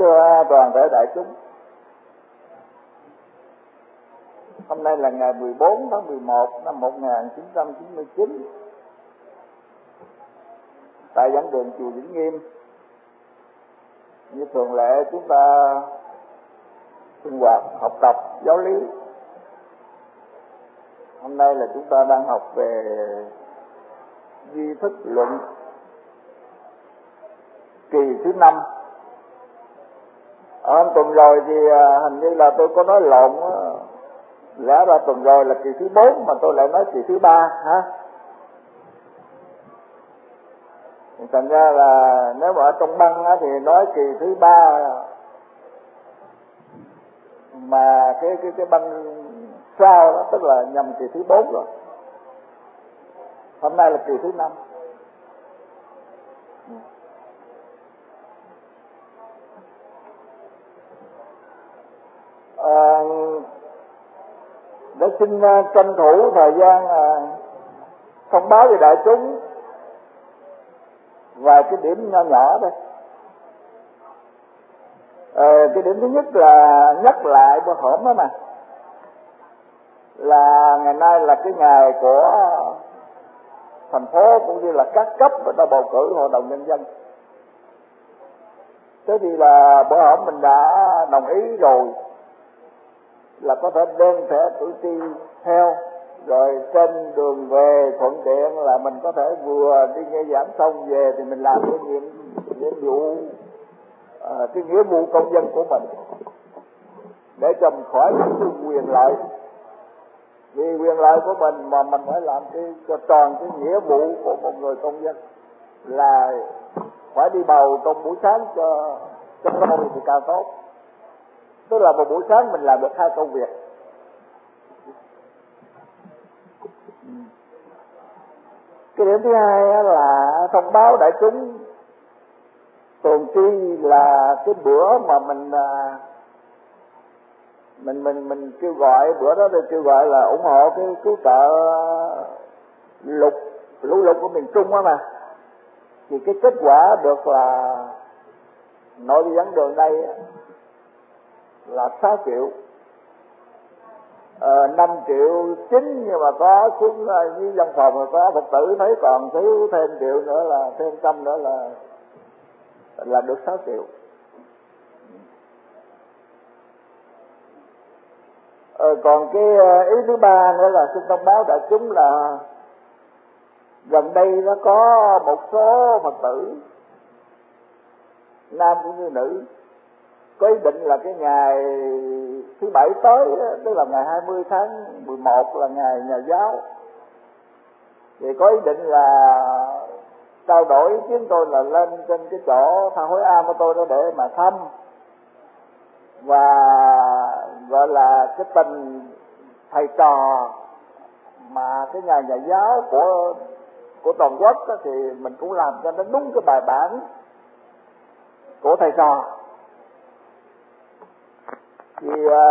thưa toàn thể đại chúng, hôm nay là ngày 14 tháng 11 năm 1999, tại giảng đường chùa Vĩnh Nghiêm. Như thường lệ, chúng ta sinh hoạt học tập giáo lý. Hôm nay là chúng ta đang học về duy thức luận kỳ thứ 5. Ở tuần rồi thì hình như là tôi có nói lộn, lẽ ra tuần rồi là kỳ thứ 4 mà tôi lại nói kỳ thứ 3 hả? Thành ra là nếu mà ở trong băng thì nói kỳ thứ 3, mà cái băng sau đó tức là nhằm kỳ thứ 4 rồi. Hôm nay là kỳ thứ 5. Để xin tranh thủ thời gian thông báo với đại chúng vài cái điểm nho nhỏ đây. Cái điểm thứ nhất là nhắc lại bữa hổm đó mà, là ngày nay là cái ngày của thành phố cũng như là các cấp người ta bầu cử hội đồng nhân dân. Thế thì là bữa hổm mình đã đồng ý rồi là có thể đem thẻ cử tri theo, rồi trên đường về thuận tiện là mình có thể vừa đi nghe giảng xong về thì mình làm cái nhiệm vụ cái nghĩa vụ công dân của mình để cho mình khỏi những cái quyền lợi. Vì quyền lợi của mình mà mình phải làm cho tròn cái nghĩa vụ của một người công dân là phải đi bầu trong buổi sáng cho tôi thì càng tốt. Tức là một buổi sáng mình làm được 2 công việc. Cái điểm thứ hai là thông báo đại chúng tuần tri là cái bữa mà mình kêu gọi, bữa đó tôi kêu gọi là ủng hộ cái cứu trợ lũ lụt của miền Trung á mà. Thì cái kết quả được là nội đi dẫn đường đây là 6 triệu, 5 triệu chính, nhưng mà có xuống với văn phòng có Phật tử thấy còn thiếu thêm triệu nữa, là thêm 100 nữa là được 6 triệu. Còn cái ý thứ ba nữa là xin thông báo đại chúng là gần đây nó có một số Phật tử nam cũng như nữ có ý định là cái ngày thứ 7 tới, tức là ngày 20 tháng 11 là ngày nhà giáo, thì có ý định là trao đổi ý kiến tôi là lên trên cái chỗ tha hối am của tôi đó để mà thăm và gọi là cái tình thầy trò mà cái ngày nhà giáo của toàn quốc đó, thì mình cũng làm cho nó đúng cái bài bản của thầy trò. Thì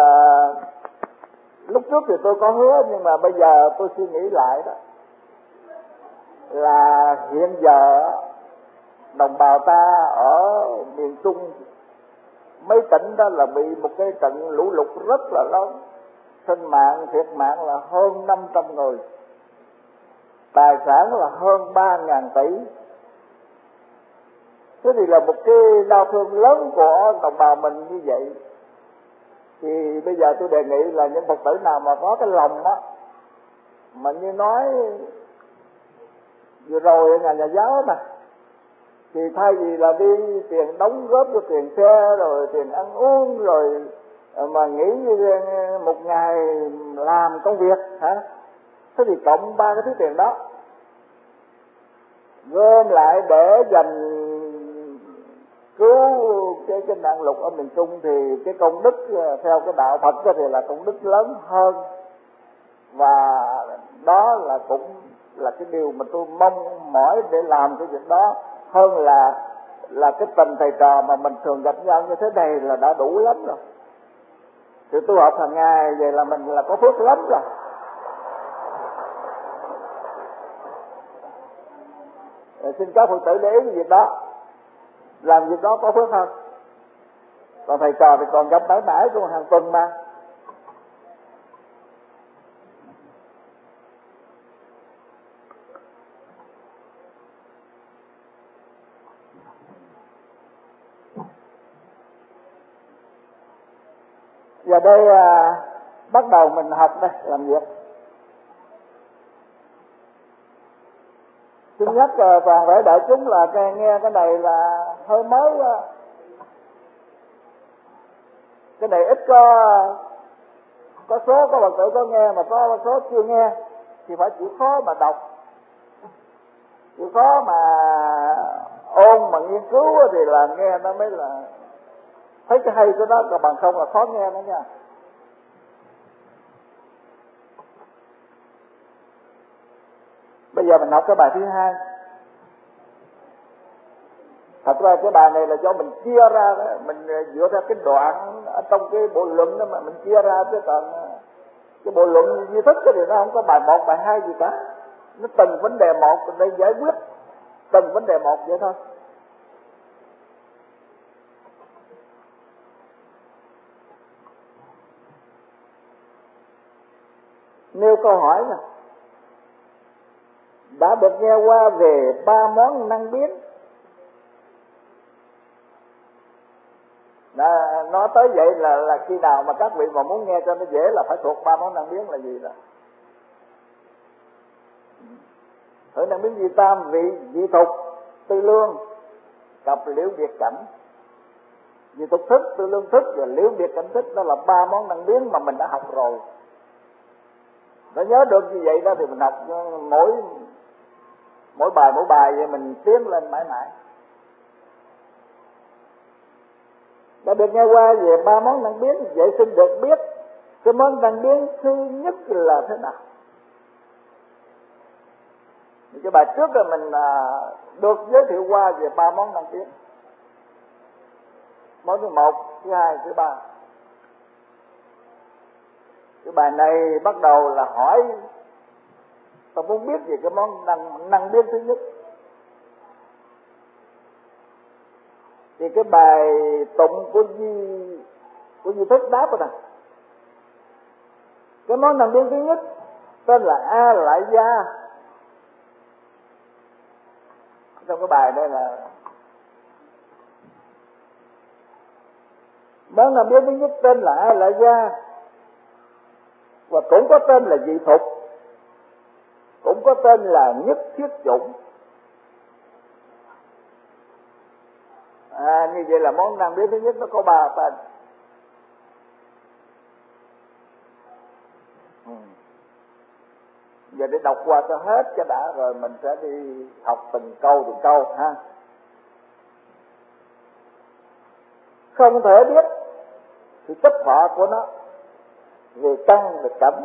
lúc trước thì tôi có hứa, nhưng mà bây giờ tôi suy nghĩ lại đó, là hiện giờ đồng bào ta ở miền Trung mấy tỉnh đó là bị một cái trận lũ lụt rất là lớn, sinh mạng thiệt mạng là hơn 500 người, tài sản là hơn 3.000 tỷ. Thế thì là một cái đau thương lớn của đồng bào mình như vậy. Thì bây giờ tôi đề nghị là những Phật tử nào mà có cái lòng á, mà như nói vừa rồi ở nhà giáo mà, thì thay vì là đi tiền đóng góp cho tiền xe rồi tiền ăn uống rồi mà nghĩ một ngày làm công việc hả, thế thì cộng 3 cái thứ tiền đó gom lại để dành cứu cái nạn lụt ở miền Trung, thì cái công đức theo cái đạo Phật thì là công đức lớn hơn. Và đó là cũng là cái điều mà tôi mong mỏi để làm cái việc đó, hơn là cái tình thầy trò mà mình thường gặp nhau như thế này là đã đủ lắm rồi. Thì tôi học hàng ngày vậy là mình là có phước lắm rồi. Xin các Phật tử để ý cái việc đó, làm việc đó có phước hơn. Còn thầy trò thì còn gặp mãi mãi, còn hàng tuần mà. Giờ đây bắt đầu mình học đây, làm việc. Thứ nhất toàn thể đại chúng là nghe cái này là hơi mới quá. Cái này ít có số có Phật tử có nghe, mà có số chưa nghe thì phải chịu khó mà đọc, chịu khó mà ôn mà nghiên cứu thì là nghe nó mới là thấy cái hay của nó, còn bằng không là khó nghe nữa nha. Bây giờ mình học cái bài thứ hai. Thật ra cái bài này là do mình chia ra đó, mình dựa theo cái đoạn ở trong cái bộ luận đó mà mình chia ra, chứ còn cái bộ luận duy thức thì nó không có bài 1, bài 2 gì cả. Nó từng vấn đề một để giải quyết từng vấn đề một vậy thôi. Nêu câu hỏi nè, đã được nghe qua về 3 món năng biến. Nói tới vậy là khi nào mà các vị mà muốn nghe cho nó dễ là phải thuộc 3 món năng biến là gì đó. Thử năng biến vi tam, vị thục, tư lương, cặp liễu biệt cảnh. Vị thục thức, tư lương thức và liễu biệt cảnh thức, đó là 3 món năng biến mà mình đã học rồi. Nó nhớ được như vậy đó thì mình học mỗi bài vậy mình tiến lên mãi mãi. Đã được nghe qua về 3 món năng biến, vậy xin được biết cái món năng biến thứ nhất là thế nào. Cái bài trước là mình được giới thiệu qua về 3 món năng biến. Món thứ 1, thứ 2, thứ 3. Cái bài này bắt đầu là hỏi tôi muốn biết về cái món năng biến thứ nhất. Thì cái bài tụng của Di Thức đáp rồi nè. Cái món năng biến thứ nhất tên là A Lại Gia. Trong cái bài đây là món năng biến thứ nhất tên là A Lại Gia, và cũng có tên là Vị Thục, cũng có tên là Nhất Thiết Chủng. Như vậy là món năng biến thứ nhất nó có 3 tên. Giờ để đọc qua cho hết cho đã rồi mình sẽ đi học từng câu ha. Không thể biết sự chấp thọ của nó về căn về cảnh,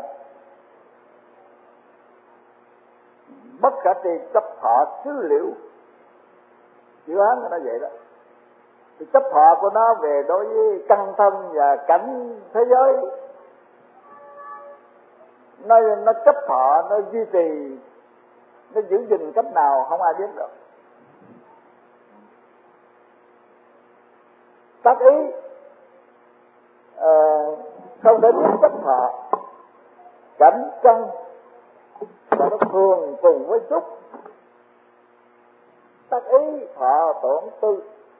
bất khả tri chấp thọ xứ liệu. Chữ Hán nó vậy đó. Sự chấp thọ của nó về đối với căn thân và cảnh thế giới, nó chấp thọ, nó duy trì, nó giữ gìn cách nào không ai biết được. Tác ý không thể biết chấp thọ cảnh căn, và nó thường cùng với xúc. Tác ý thọ tổn tư.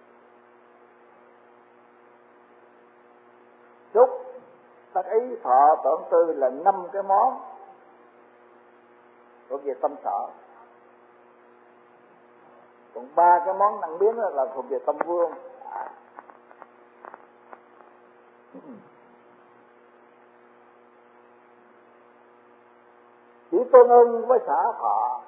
Xúc, tác ý thọ tổn tư là 5 cái món thuộc về tâm sở. Còn 3 cái món năng biến là thuộc về tâm vương. Chỉ tương ưng với xả thọ.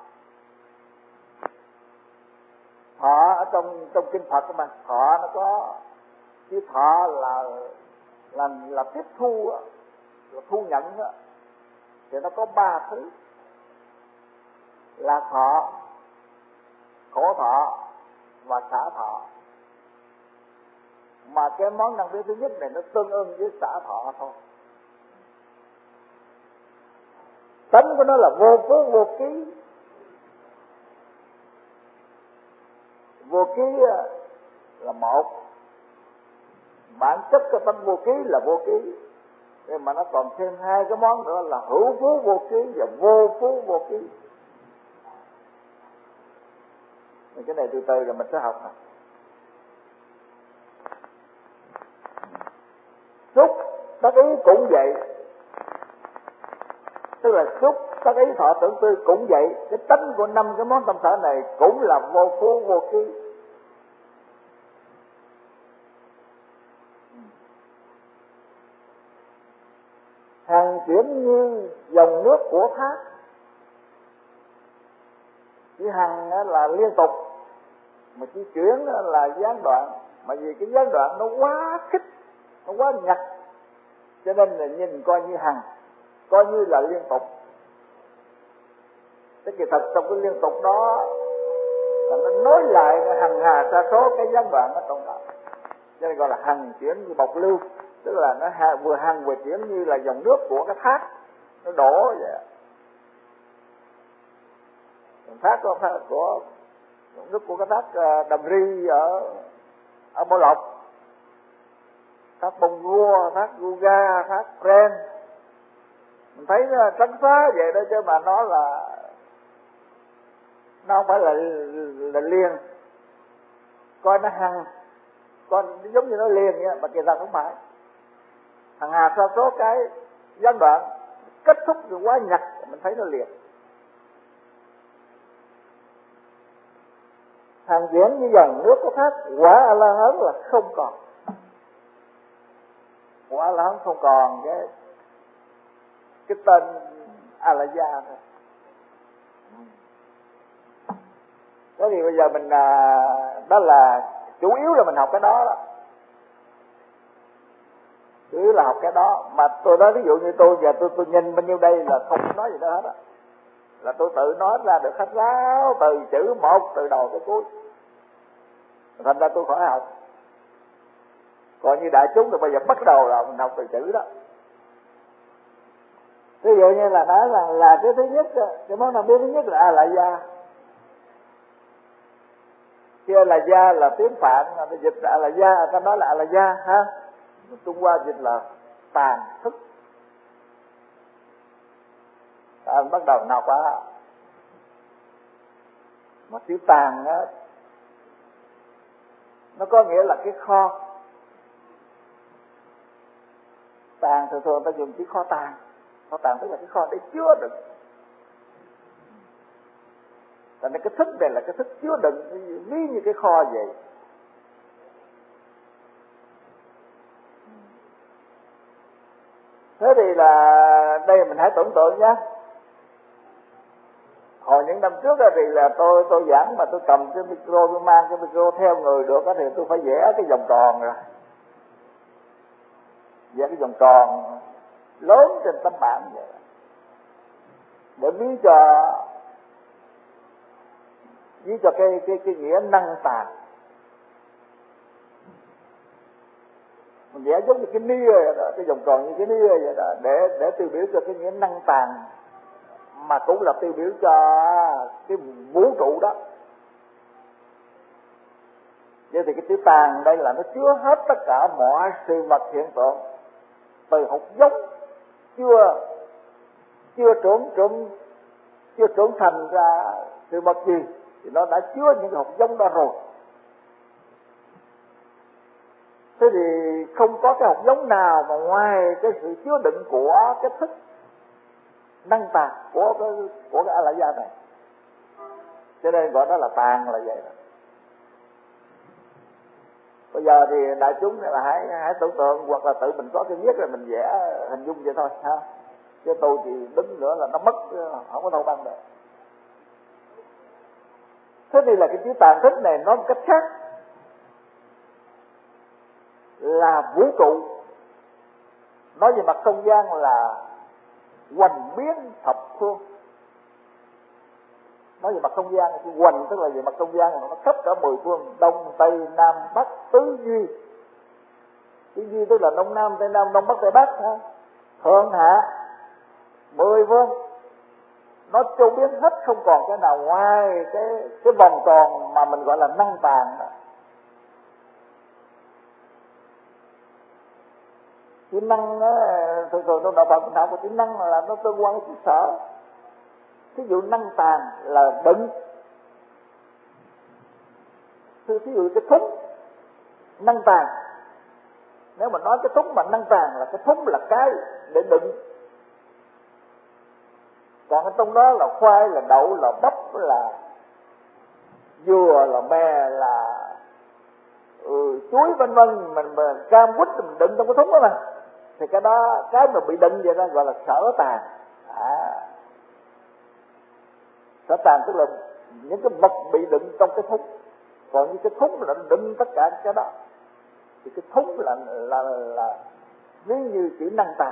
Thọ ở trong kinh Phật mà, thọ nó có chữ thọ là tiếp thu, là thu nhận đó. Thì nó có 3 thứ là thọ, khổ thọ và xả thọ. Mà cái món năng biến thứ nhất này nó tương ưng với xả thọ thôi. Tánh của nó là vô tướng vô ký. Vô ký là 1, bản chất cái tánh vô ký là vô ký, nhưng mà nó còn thêm hai cái món nữa là hữu phú vô ký và vô phú vô ký. Cái này từ từ rồi mình sẽ học. Xúc tác ý cũng vậy, tức là xúc tác ý thọ tưởng tư cũng vậy. Cái tánh của năm cái món tâm sở này cũng là vô phú vô ký. Hàng chuyển như dòng nước của thác. Chữ hằng là liên tục, mà chữ chuyển là gián đoạn. Mà vì cái gián đoạn nó quá khích, nó quá nhặt, cho nên là nhìn coi như hằng, coi như là liên tục. Thế kỳ thật trong cái liên tục đó là nó nối lại hằng hà sa số cái gián đoạn nó tồn tại, cho nên gọi là hằng chuyển như bộc lưu. Tức là nó vừa hằng vừa chuyển như là dòng nước của cái thác nó đổ vậy. Thác của nước của cái thác Đầm Ri ở Bảo Lộc, thác Bông Gua, thác Guga, thác Pren, mình thấy nó trắng xóa vậy đó, chứ mà nó không phải là liền, coi nó hằng, coi giống như nó liền vậy, mà kỳ thật không phải. Hằng hà sa số cái gián đoạn kết thúc rồi quá nhặt, mình thấy nó liền. Hàng chuyển như dòng nước có thác, quả A La Hán là không còn. Quả A La Hán không còn cái tên A La Gia thôi. Thế thì bây giờ mình đó là chủ yếu là mình học cái đó. Chủ yếu là học cái đó. Mà tôi nói ví dụ như tôi giờ tôi nhìn bao nhiêu đây là không nói gì đó hết á, là tôi tự nói ra được hết ráo từ chữ một từ đầu tới cuối, thành ra tôi khỏi học. Còn như đại chúng thì bây giờ bắt đầu là mình học từ chữ đó. Ví dụ như là nói là cái thứ nhất, cái món nào biết thứ nhất là A La Gia. Khi A La Gia là tiếng Phạn, nó dịch là A La Gia, ta nói là A La Gia ha. Trung Hoa dịch là tàn thức. Bắt đầu nào quá. Mà chữ tàn á, nó có nghĩa là cái kho. Tàn thường ta dùng chữ kho tàng. Kho tàng tức là cái kho để chứa đựng. Thành ra cái thức này là cái thức chứa đựng, ví như cái kho vậy. Thế thì là đây mình hãy tưởng tượng nhé. Hồi những năm trước thì là tôi giảng mà tôi cầm cái micro, tôi mang cái micro theo người được thì tôi phải vẽ cái vòng tròn rồi. Vẽ cái vòng tròn lớn trên tấm bảng vậy. Để ví cho cái nghĩa năng tàn. Mình vẽ giống như cái nia vậy đó, cái vòng tròn như cái nia vậy đó, để tiêu biểu cho cái nghĩa năng tàn, mà cũng là tiêu biểu cho cái vũ trụ đó. Vậy thì cái chữ tàn đây là nó chứa hết tất cả mọi sự vật hiện tượng, từ hột giống chưa trưởng thành ra sự vật gì thì nó đã chứa những hột giống đó rồi. Thế thì không có cái hột giống nào mà ngoài cái sự chứa đựng của cái thức năng tàn của cái A La Gia này, cho nên gọi nó là tàn là vậy đó. Bây giờ thì đại chúng là hãy tưởng tượng, hoặc là tự mình có cái viết rồi mình vẽ hình dung vậy thôi ha, chứ tôi thì đứng nữa là nó mất, không có đâu băng được. Thế thì là cái chữ tàn thức này nói một cách khác là vũ trụ. Nói về mặt không gian là hoành biến thập phương. Nói về mặt không gian, cái hoành tức là về mặt không gian nó khắp cả 10 phương, đông tây nam bắc tứ duy. Tứ duy tức là đông nam tây nam đông bắc tây bắc ha, thượng hạ 10 phương. Nó châu biến hết, không còn cái nào ngoài cái vòng tròn mà mình gọi là năng tàn đó. chữ năng á, thường trong đạo Phật mình học chữ năng là nó tương quan với chữ sở. Thí dụ năng tàng là đựng, thí dụ cái thúng năng tàng, nếu mà nói cái thúng mà năng tàng là cái thúng là cái để đựng, còn ở trong đó là khoai, là đậu, là bắp, là dừa, là me, là chuối vân vân, mình cam quýt mình đựng trong cái thúng đó mà, thì cái đó cái mà bị đựng vậy đó gọi là sở tàng. Sở tàng tức là những cái vật bị đựng trong cái thúng, còn như cái thúng là đựng tất cả cái đó, thì cái thúng là nếu như chữ năng tàng.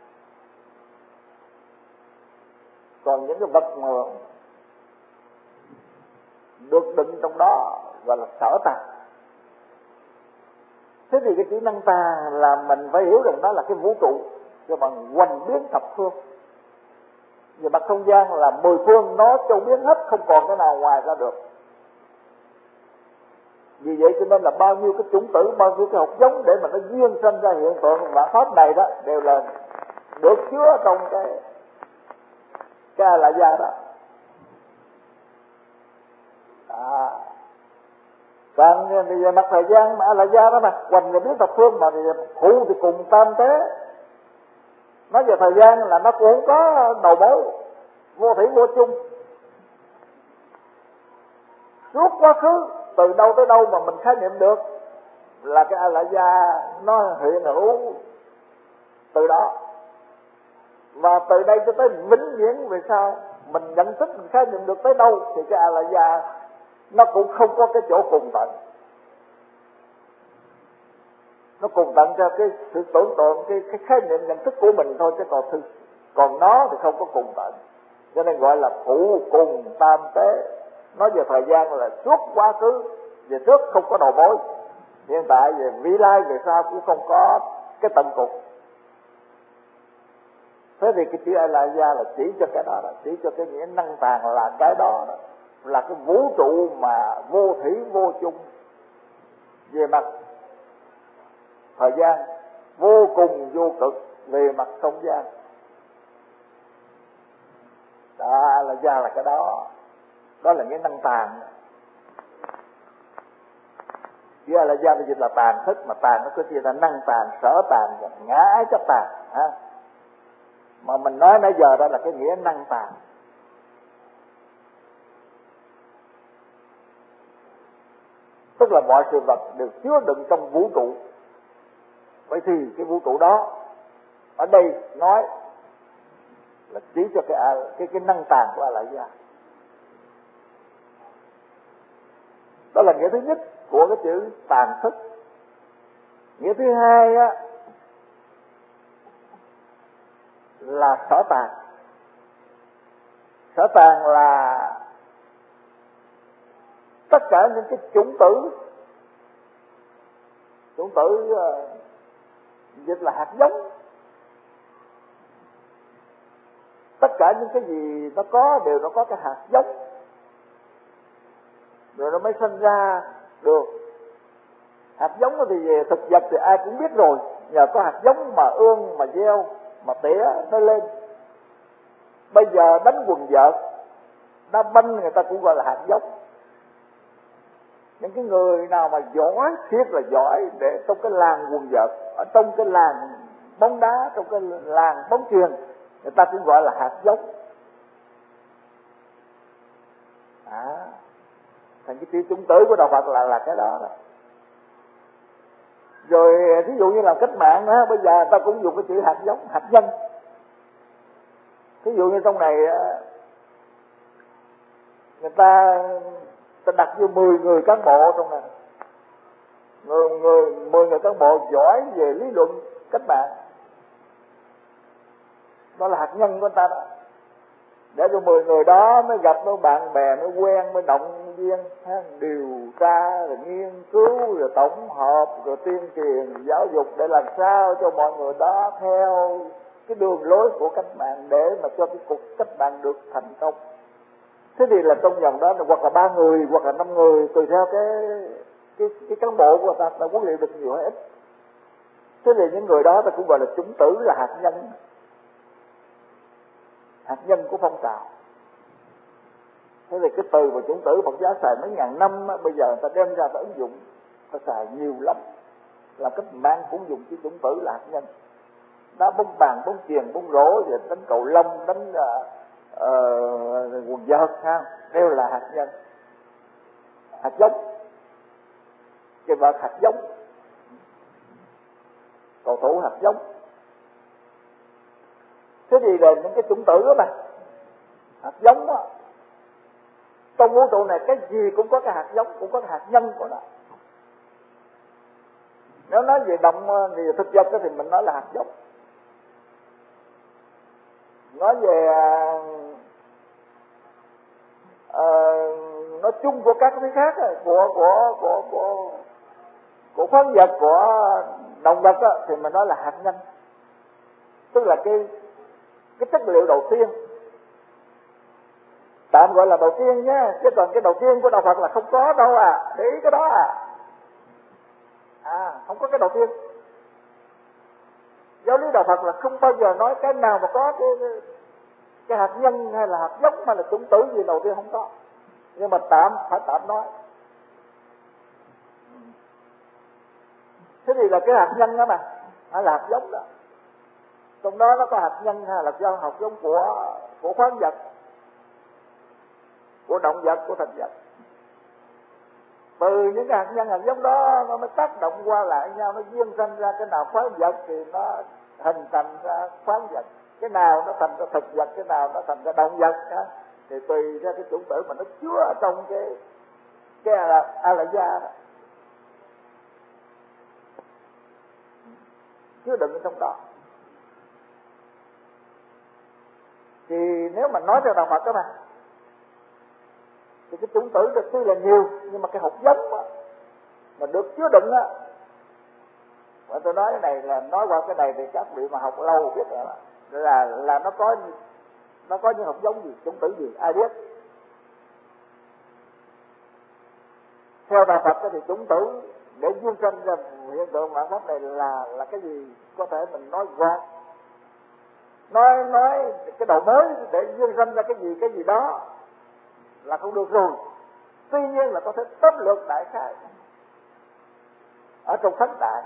Còn những cái vật mà được đựng trong đó gọi là sở tàng. Thế thì cái chữ năng tàng là mình phải hiểu rằng đó là cái vũ trụ cho bằng hoành biến thập phương. Về mặt không gian là 10 phương nó châu biến hết, không còn cái nào ngoài ra được. Vì vậy cho nên là bao nhiêu cái chủng tử, bao nhiêu cái hạt giống để mà nó duyên sinh ra hiện tượng vạn pháp này đó đều là được chứa trong cái là gia đó. Còn về mặt thời gian mà là gia đó mà hoành biến thập phương, mà phụ thì cùng tam tế. Nói về thời gian là nó cũng không có đầu mối, vô thủy vô chung. Suốt quá khứ từ đâu tới đâu mà mình khái niệm được là cái A-la gia nó hiện hữu từ đó. Và từ đây cho tới vĩnh viễn về sau, mình nhận thức mình khái niệm được tới đâu thì cái A-la gia nó cũng không có cái chỗ cùng tận. Nó cùng tận cho cái sự tưởng tượng, cái khái niệm nhận thức của mình thôi, chứ còn nó thì không có cùng tận. Cho nên gọi là phụ cùng tam tế. Nói về thời gian là suốt quá khứ, về trước không có đầu mối, hiện tại về vị lai về sau cũng không có cái tận cùng. Thế thì cái chữ A-la-gia là chỉ cho cái đó, là chỉ cho cái nghĩa năng tàng là cái đó, là cái vũ trụ mà vô thủy vô chung. Về mặt thời gian vô cùng vô cực, về mặt không gian đó, A-la-gia là cái đó. Đó là nghĩa năng tàng. Chữ A-la-gia là dịch là tàng thức, mà tàng nó có gì là năng tàng, sở tàng, ngã ái chấp tàng. Mà mình nói nãy giờ đó là cái nghĩa năng tàng. Tức là mọi sự vật được chứa đựng trong vũ trụ. Vậy thì cái vũ trụ đó ở đây nói là chỉ cho cái năng tàng của A-la-gia. Đó là nghĩa thứ nhất của cái chữ tàng thức. Nghĩa thứ hai á là sở tàng. Sở tàng là tất cả những cái chủng tử dịch là hạt giống. Tất cả những cái gì nó có đều nó có cái hạt giống, rồi nó mới sinh ra được. Hạt giống thì về thực vật thì ai cũng biết rồi, nhờ có hạt giống mà ương, mà gieo, mà tỉa nó lên. Bây giờ đánh quần vợt, đá banh người ta cũng gọi là hạt giống. Những cái người nào mà giỏi, thiết là giỏi để trong cái làng quần vợt, ở trong cái làng bóng đá, trong cái làng bóng chuyền, người ta cũng gọi là hạt giống. Thành cái chữ chủng tử của đạo Phật là cái đó đó. Rồi thí dụ như là cách mạng á, bây giờ ta cũng dùng cái chữ hạt giống, hạt nhân. Thí dụ như trong này người ta đặt vô 10 người cán bộ trong này, 10 người cán bộ giỏi về lý luận cách mạng, đó là hạt nhân của người ta đó. Để cho 10 người đó mới gặp nó bạn bè, mới quen, mới động viên, điều tra, rồi nghiên cứu, rồi tổng hợp, rồi tuyên truyền, giáo dục để làm sao cho mọi người đó theo cái đường lối của cách mạng để mà cho cái cuộc cách mạng được thành công. Thế thì là trong vòng đó hoặc là 3 người, hoặc là 5 người, tùy theo cái cán bộ của người ta huấn luyện được nhiều hay ít. Thế thì những người đó ta cũng gọi là chủng tử, là hạt nhân của phong trào. Thế thì cái từ mà chủng tử Phật giáo xài mấy ngàn năm á, bây giờ người ta đem ra ta ứng dụng, ta xài nhiều lắm. Làm cách mang cũng dùng cái chủng tử là hạt nhân. Đá bóng bàn, bóng chuyền, bóng rổ, rồi đánh cầu lông, đánh quần vợt ha, đều là hạt nhân, hạt giống. Cái vợt hạt giống, cầu thủ hạt giống. Thế thì là những cái chủng tử đó mà, hạt giống đó. Trong vũ trụ này cái gì cũng có cái hạt giống, cũng có cái hạt nhân của nó. Nếu nói về về thực vật thì mình nói là hạt giống. Nói về nói chung của các cái khác của khoáng vật, của động vật đó, thì mình nói là hạt nhân, tức là cái chất liệu đầu tiên, tạm gọi là đầu tiên nhé, chứ còn cái đầu tiên của đạo Phật là không có đâu à, để ý cái đó không có cái đầu tiên. Giáo lý đạo Phật là không bao giờ nói cái nào mà có cái hạt nhân hay là hạt giống hay là chủng tử gì đầu tiên, không có. Nhưng mà phải tạm nói. Thế thì là cái hạt nhân đó mà, hay là hạt giống đó. Trong đó nó có hạt nhân hay là hạt giống của khoáng vật, của động vật, của thực vật. Từ những cái hạt nhân hạt giống đó nó mới tác động qua lại nhau, nó duyên sanh ra cái nào khoáng vật thì nó hình thành ra khoáng vật, cái nào nó thành ra thực vật, cái nào nó thành ra động vật ha. Thì tùy ra cái chủng tử mà nó chứa ở trong cái A-la-gia đó, chứa đựng ở trong đó. Thì nếu mà nói theo đạo Phật đó thì cái chủng tử được tuy là nhiều, nhưng mà cái hột giống đó, mà được chứa đựng á, và tôi nói cái này là nói qua cái này thì các vị mà học lâu biết rồi là nó có những hột giống gì, chủng tử gì, ai biết. Theo đạo Phật thì chủng tử để duyên sanh ra hiện tượng vạn pháp này là cái gì, có thể mình nói qua, nói cái đầu mới để duyên sanh ra cái gì đó là không được rồi. Tuy nhiên là có thể tóm lược đại khái ở trong thánh đại.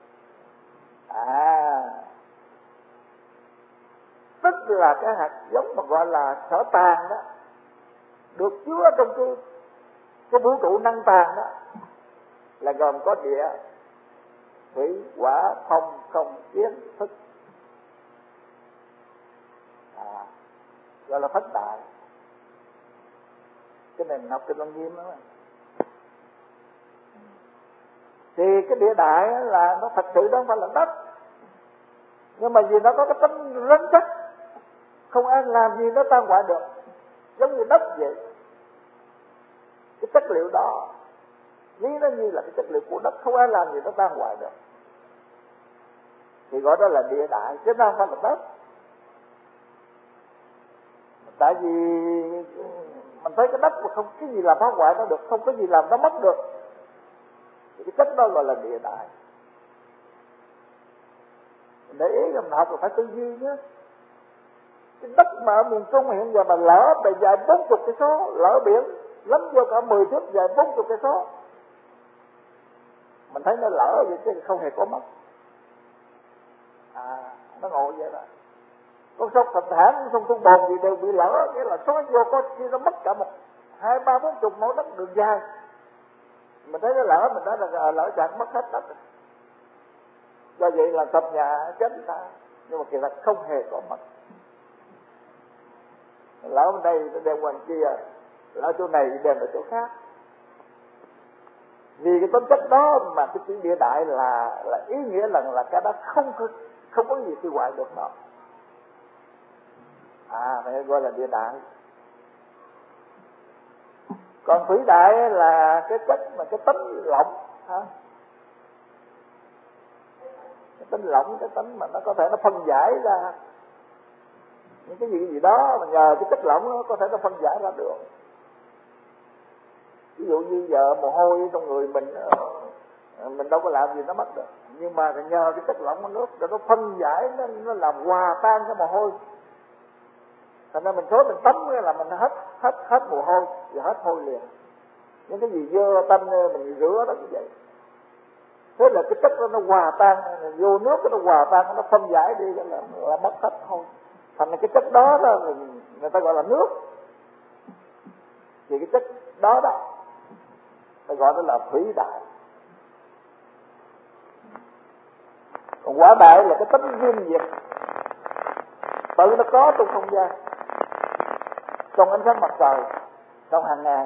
Tức là cái hạt giống mà gọi là sở tàng đó, được chứa trong cái vũ trụ năng tàng đó, là gồm có địa, thủy, hỏa, phong, không, kiến, thức, gọi là thánh đại. Cái này học Kinh Lăng Nghiêm đó mà. Thì cái địa đại là nó thật sự đó không phải là đất, nhưng mà vì nó có cái tính rắn chắc, không ai làm gì nó tan hoại được, giống như đất vậy. Cái chất liệu đó ví nó như là cái chất liệu của đất, không ai làm gì nó tan hoại được, thì gọi đó là địa đại, chứ nó không phải là đất. Tại vì mình thấy cái đất mà không cái gì làm phá hoại nó được, không có gì làm nó mất được, thì cái chất đó gọi là địa đại. Mình để ý là mình học là phải tư duy nhé. Cái đất mà ở miền Trung hiện giờ mà lỡ bề dài 40 cây số, lỡ biển lắm vô cả 10 thước dài 40 cây số, mình thấy nó lỡ vậy chứ không hề có mất. Nó ngộ vậy đó. Con sông Thạch Hãn, sông Thu Bồn gì đều bị lỡ, nghĩa là xóa vô có khi nó mất cả 2, 3, 40 mẫu đất đường dài. Mình thấy nó lỡ, mình nói là lỡ chặt mất hết đất. Do vậy là sập nhà chết người ta, nhưng mà kỳ thật không hề có mất. Lỡ bên đây nó đem qua kia, lỡ chỗ này đem ở chỗ khác. Vì cái tính chất đó mà cái chữ địa đại là ý nghĩa là cái đó không có gì tiêu hoại được nó. Phải gọi là địa đại. Còn thủy đại là cái chất mà cái tính lỏng ha. Cái tính lỏng, cái tính mà nó có thể nó phân giải ra những cái gì đó, mà nhờ cái chất lỏng nó có thể nó phân giải ra được. Ví dụ như giờ mồ hôi trong người mình đâu có làm gì nó mất được. nhưng mà nhờ cái chất lỏng của nước để nó phân giải, nó làm hòa tan cái mồ hôi. Thành ra mình thối mình tắm là mình hết mồ hôi và hết hôi liền. Những cái gì dơ tanh mình rửa đó như vậy. Thế là cái chất đó nó hòa tan, vô nước nó hòa tan, nó phân giải đi là mất hết thôi. Thành ra cái chất đó đó người ta gọi là nước. Thì cái chất đó ta gọi nó là thủy đại. Còn quả đại là cái tánh riêng biệt, tự nó có trong không gian, trong ánh sáng mặt trời, trong hàng ngày.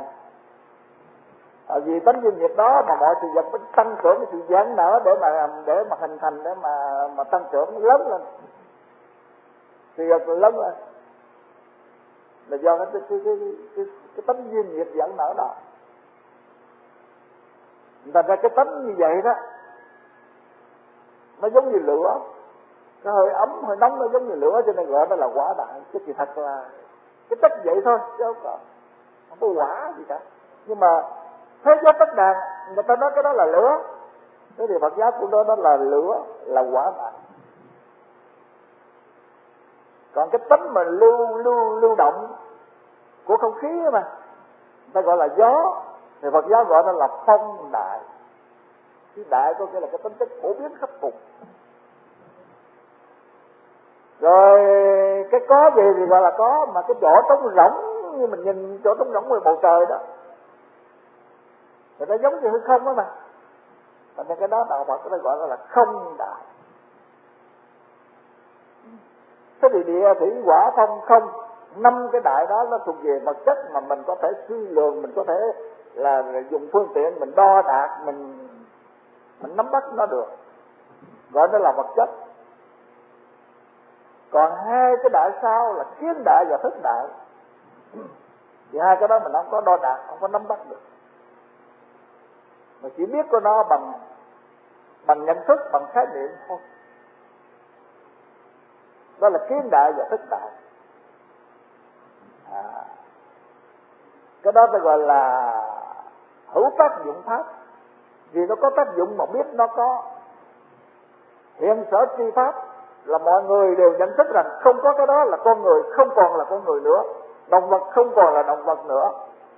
Vì tánh riêng biệt đó mà mọi sự vật nó tăng trưởng cái sự giãn nở để mà hình thành, để mà tăng trưởng lớn lên, sự vật lớn lên là do cái tánh riêng biệt giãn nở đó. Thành ra cái tánh như vậy đó nó giống như lửa, cái hơi ấm hơi nóng nó giống như lửa, cho nên gọi nó là quả đại. Chứ thì thật là cái chất vậy thôi chứ không có quả gì cả. Nhưng mà thế giới tất đàn người ta nói cái đó là lửa, thế thì Phật giáo cũng nói đó là lửa, là quả đại. Còn cái tính mà lưu động của không khí mà người ta gọi là gió, thì Phật giáo gọi nó là phong đại. Cái đại có nghĩa là cái tính chất phổ biến khắp cùng. Rồi cái có gì thì gọi là có, mà cái chỗ trống rỗng như mình nhìn chỗ trống rỗng ngoài bầu trời đó, người ta giống như hư không đó mà. Thành ra cái đó đạo Phật nó gọi là không đại. Thế thì địa thủy hỏa phong không, 5 cái đại đó nó thuộc về vật chất mà mình có thể suy lường, mình có thể là dùng phương tiện mình đo đạc, mình nắm bắt nó được, gọi nó là vật chất. Còn 2 cái đại sau là kiến đại và thức đại, thì 2 cái đó mình không có đo đạc, không có nắm bắt được, mà chỉ biết của nó bằng nhận thức, bằng khái niệm thôi. Đó là kiến đại và thức đại. Cái đó ta gọi là hữu tác dụng pháp, vì nó có tác dụng mà biết nó có. Hiện sở tri pháp là mọi người đều nhận thức rằng không có cái đó là con người không còn là con người nữa, động vật không còn là động vật nữa.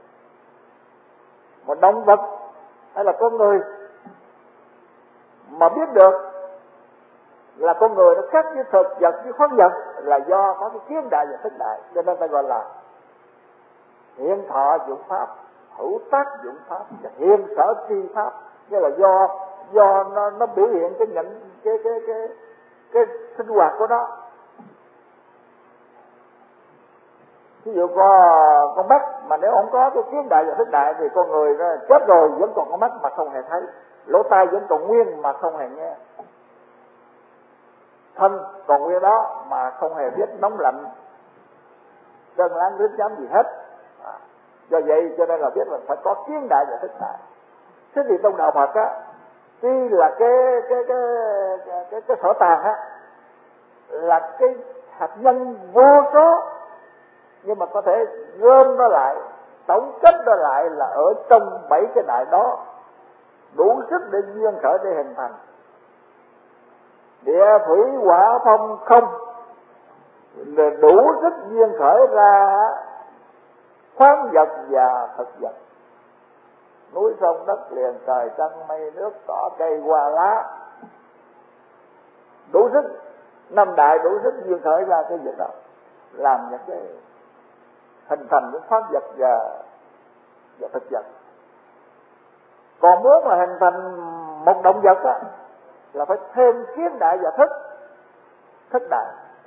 Một động vật hay là con người mà biết được là con người nó khác với thực vật với khoáng vật là do có cái kiến đại và thức đại, cho nên ta gọi là hiện thọ dụng pháp, hữu tác dụng pháp và hiện sở tri pháp. Nghĩa là do nó biểu hiện cái nhận cái sinh hoạt của nó. Ví dụ có con mắt mà nếu không có cái kiến đại và thức đại thì con người nó chết rồi vẫn còn con mắt mà không hề thấy, lỗ tai vẫn còn nguyên mà không hề nghe, thân còn nguyên đó mà không hề biết nóng lạnh, cơn láng rít chám gì hết. Do vậy cho nên là biết là phải có kiến đại và thức đại. Thế thì trong đạo Phật á, tuy là cái sở tàng á là cái hạt nhân vô số, nhưng mà có thể gom nó lại, tổng kết nó lại là ở trong 7 cái đại đó, đủ sức để duyên khởi để hình thành. Địa thủy hỏa phong không là đủ sức duyên khởi ra khoáng vật và thực vật, núi sông đất liền trời trăng mây nước cỏ cây hoa lá, đủ sức. 5 đại đủ sức duyên khởi ra cái việc đó, làm những cái hình thành những khoáng vật và thực vật. Còn muốn mà hình thành một động vật á là phải thêm kiến đại và thức đại,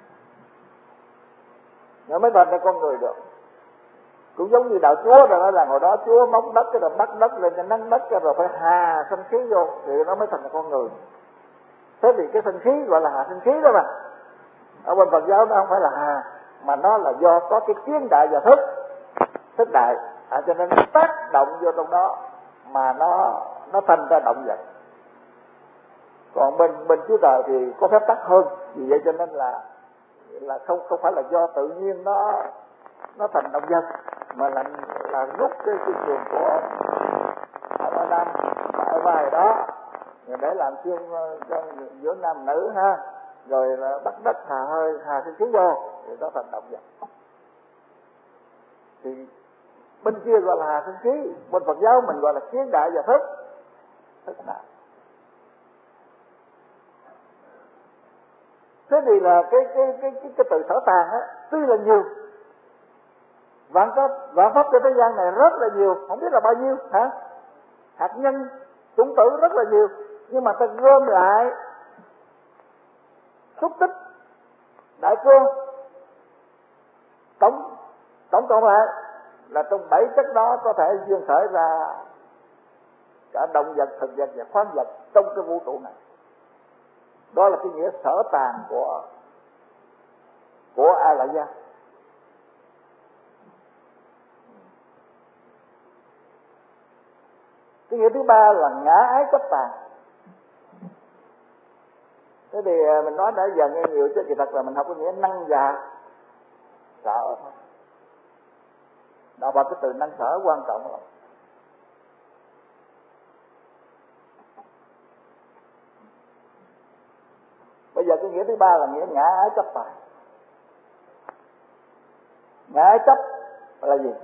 nó mới thành ra con người được. Cũng giống như đạo Chúa rồi, nói là hồi đó Chúa móng đất cái rồi bắt đất lên cho nắng đất, cái rồi phải hà sinh khí vô thì nó mới thành là con người. Thế thì cái sinh khí gọi là hà sinh khí đó mà. Ở bên Phật giáo nó không phải là hà, mà nó là do có cái kiến đại và thức đại, cho nên nó tác động vô trong đó mà nó thành ra động vật. Còn bên Chúa Trời thì có phép tắc hơn, vì vậy cho nên là không phải là do tự nhiên nó thành động vật, mà là rút cái trường của Adam và Eva đó, để làm xương giữa nam nữ ha, rồi là bắt đất hà hơi hà sinh khí vô thì đó thành động vật. Thì bên kia gọi là hà sinh khí, bên Phật giáo mình gọi là kiến đại và thức đại. Thế thì là cái từ sở tàng á, tuy là nhiều, vạn pháp trên thế gian này rất là nhiều, không biết là bao nhiêu hả, hạt nhân chủng tử rất là nhiều, nhưng mà ta gom lại xúc tích đại cương tổng cộng lại là trong 7 chất đó có thể duyên khởi ra cả động vật, thực vật và khoáng vật trong cái vũ trụ này. Đó là cái nghĩa sở tàng của A La Gia. Cái nghĩa thứ ba là ngã ái chấp tàng. Thế thì mình nói đã giờ nghe nhiều chứ kỳ thật là mình học cái nghĩa năng và sợ thôi. Đó và cái từ năng sở quan trọng lắm. Bây giờ cái nghĩa thứ ba là nghĩa ngã ái chấp tàng. Ngã ái chấp là gì?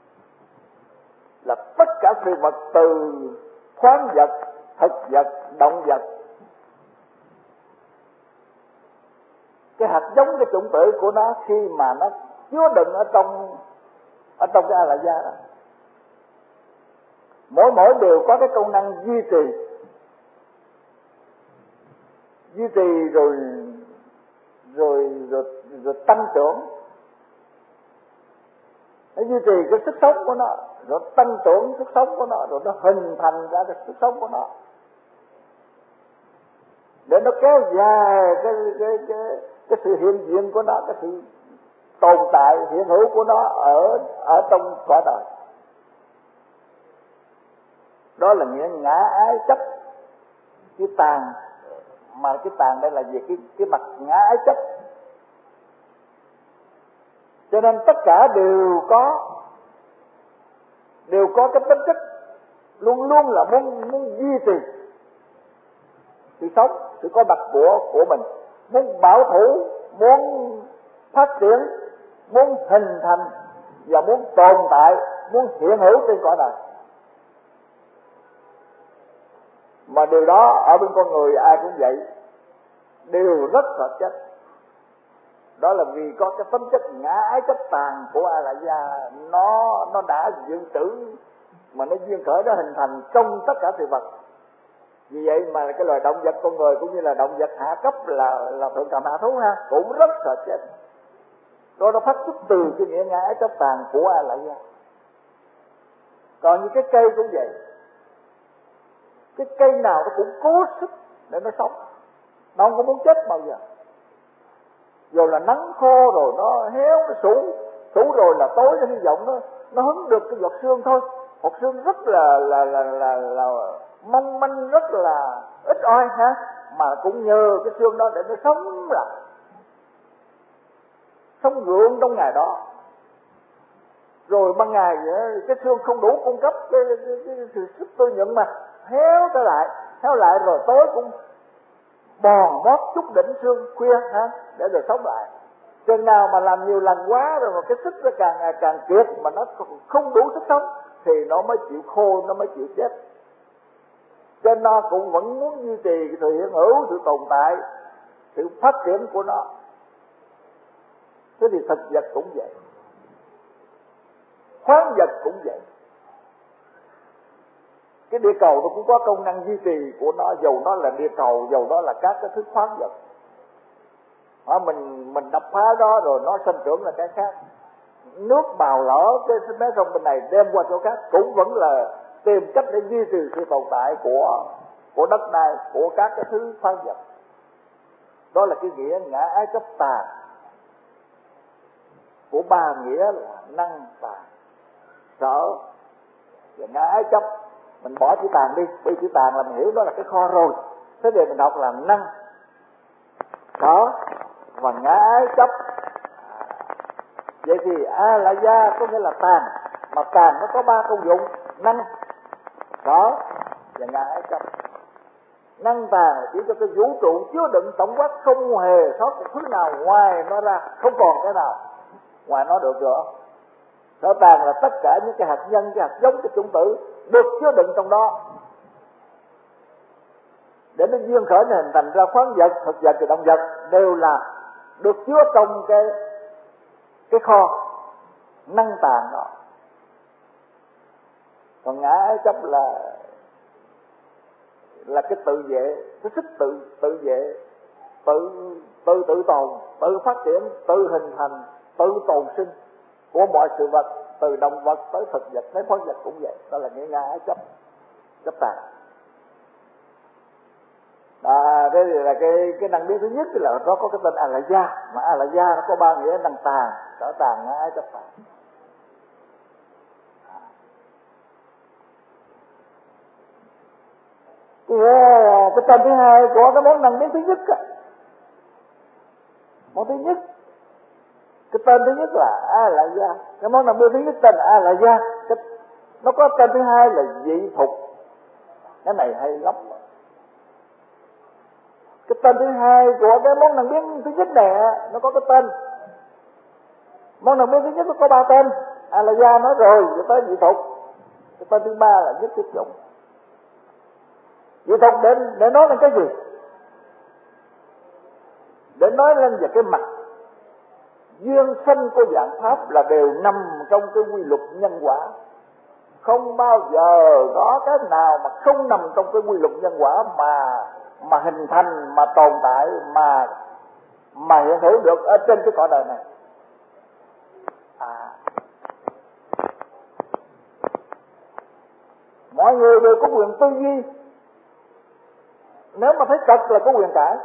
Là tất cả sự vật từ khoáng vật, thực vật, động vật. Cái hạt giống, cái chủng tử của nó khi mà nó chứa đựng ở trong cái A La Gia đó, mỗi đều có cái công năng duy trì rồi tăng trưởng. Nó duy trì cái sức sống của nó, rồi tăng trưởng sức sống của nó, rồi nó hình thành ra cái sức sống của nó, để nó kéo dài cái sự hiện diện của nó, cái sự tồn tại hiện hữu của nó ở trong cõi đời. Đó là nghĩa ngã ái chấp. Cái tàng, mà cái tàng đây là về cái mặt ngã ái chấp. Cho nên tất cả đều có cái tính chất luôn luôn là muốn duy trì sự sống, sự có mặt của mình, muốn bảo thủ, muốn phát triển, muốn hình thành và muốn tồn tại, muốn hiện hữu trên cõi đời. Mà điều đó ở bên con người ai cũng vậy, đều rất thật chất. Đó là vì có cái tính chất ngã ái chấp tàng của A La Gia, nó đã dự trữ mà nó duyên khởi, nó hình thành trong tất cả sự vật. Vì vậy mà cái loài động vật con người cũng như là động vật hạ cấp là thượng cầm hạ thú ha, cũng rất sợ chết. Đó nó phát xuất từ cái nghĩa ngã ái chấp tàng của A La Gia. Còn như cái cây cũng vậy, cái cây nào nó cũng cố sức để nó sống, nó không có muốn chết bao giờ. Rồi là nắng khô rồi nó héo, nó sủ rồi là tối nó hy vọng nó hứng được cái giọt sương thôi. Một sương rất là mong manh, rất là ít oi ha, mà cũng nhờ cái sương đó để nó sống lại, sống gượng trong ngày đó. Rồi ban ngày cái sương không đủ cung cấp cái sự sức tươi nhuận mà héo lại rồi tối cũng bòn mót chút đỉnh sương khuya ha, để rồi sống lại. Chừng nào mà làm nhiều lần quá rồi mà cái sức nó càng ngày càng kiệt, mà nó không đủ sức sống thì nó mới chịu khô, nó mới chịu chết. Cho nên nó cũng vẫn muốn duy trì cái sự hiện hữu, sự tồn tại, sự phát triển của nó. Thế thì thực vật cũng vậy, khoáng vật cũng vậy. Cái địa cầu nó cũng có công năng duy trì của nó, dầu nó là địa cầu, dầu nó là các cái thứ khoáng vật. Mình đập phá đó rồi nó sinh trưởng là cái khác. Nước bào lỡ cái mé sông bên này đem qua chỗ khác cũng vẫn là tìm cách để duy trì sự tồn tại của đất đai, của các cái thứ khoáng vật. Đó là cái nghĩa ngã ái chấp tàng của ba nghĩa là năng tàng, sở và ngã ái chấp. Mình bỏ chữ tàng đi, bởi chữ tàng là mình hiểu đó là cái kho rồi. Thế thì mình học là năng, sở và ngã ái chấp. Vậy thì A La Gia có nghĩa là tàng, mà tàng nó có ba công dụng: năng, sở và ngã ái chấp. Năng tàn chỉ cho cái vũ trụ chứa đựng tổng quát, không hề sót một thứ nào ngoài nó ra, không còn cái nào ngoài nó được nữa. Sở tàn là tất cả những cái hạt nhân, cái hạt giống, cái chủng tử được chứa đựng trong đó, để nó duyên khởi nó hình thành ra khoáng vật, thực vật và động vật, đều là được chứa trong cái kho năng tàn đó. Còn ngã ái chấp là cái tự vệ, cái sức tự vệ, tự tồn, tự phát triển, tự hình thành, tự tồn sinh của mọi sự vật, từ động vật tới thực vật tới khoáng vật cũng vậy. Đó là nghĩa ngã ái chấp tàn. Thế thì là cái năng biến thứ nhất là nó có cái tên A-la-gia, mà A-la-gia nó có ba nghĩa: năng tàn, sở tàn, ngã ái chấp tàn. Cái tên thứ hai của cái món năng biến thứ nhất á, món thứ nhất, cái tên thứ nhất là A-la-gia. Cái món năng biến thứ nhất tên là A-la-gia. Nó có tên thứ hai là dị thục. Cái này hay lắm. Cái tên thứ hai của cái món năng biến thứ nhất này nó có cái tên. Món năng biến thứ nhất nó có ba tên. A-la-gia nói rồi tới dị thục. Cái tên thứ ba là nhất thiết dụng. Dị thục để nói lên cái gì? Để nói lên về cái mặt duyên sanh của vạn pháp là đều nằm trong cái quy luật nhân quả. Không bao giờ có cái nào mà không nằm trong cái quy luật nhân quả mà hình thành, mà tồn tại, mà hiện hữu được ở trên cái cõi đời này. Mọi người đều có quyền tư duy. Nếu mà thấy trật là có quyền cãi.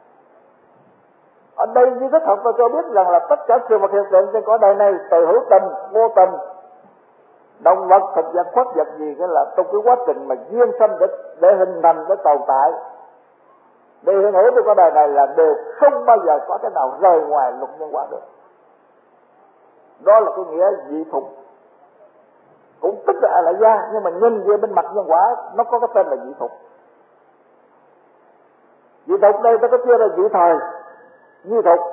Ở đây như thích học tôi cho biết rằng là tất cả sự vật hiện tượng trên cõi đời này, từ hữu tình, vô tình, động vật, thực vật, khoáng vật gì, cái là trong cái quá trình mà duyên sanh để hình thành, để tồn tại, để hiện hữu trên cõi đời này là đều không bao giờ có cái nào rời ngoài luật nhân quả được. Đó là cái nghĩa dị thục. Cũng tức là A-la-gia, nhưng mà nhìn về bên mặt nhân quả nó có cái tên là dị thục. Dị thục đây ta có chia ra dị thời như thục,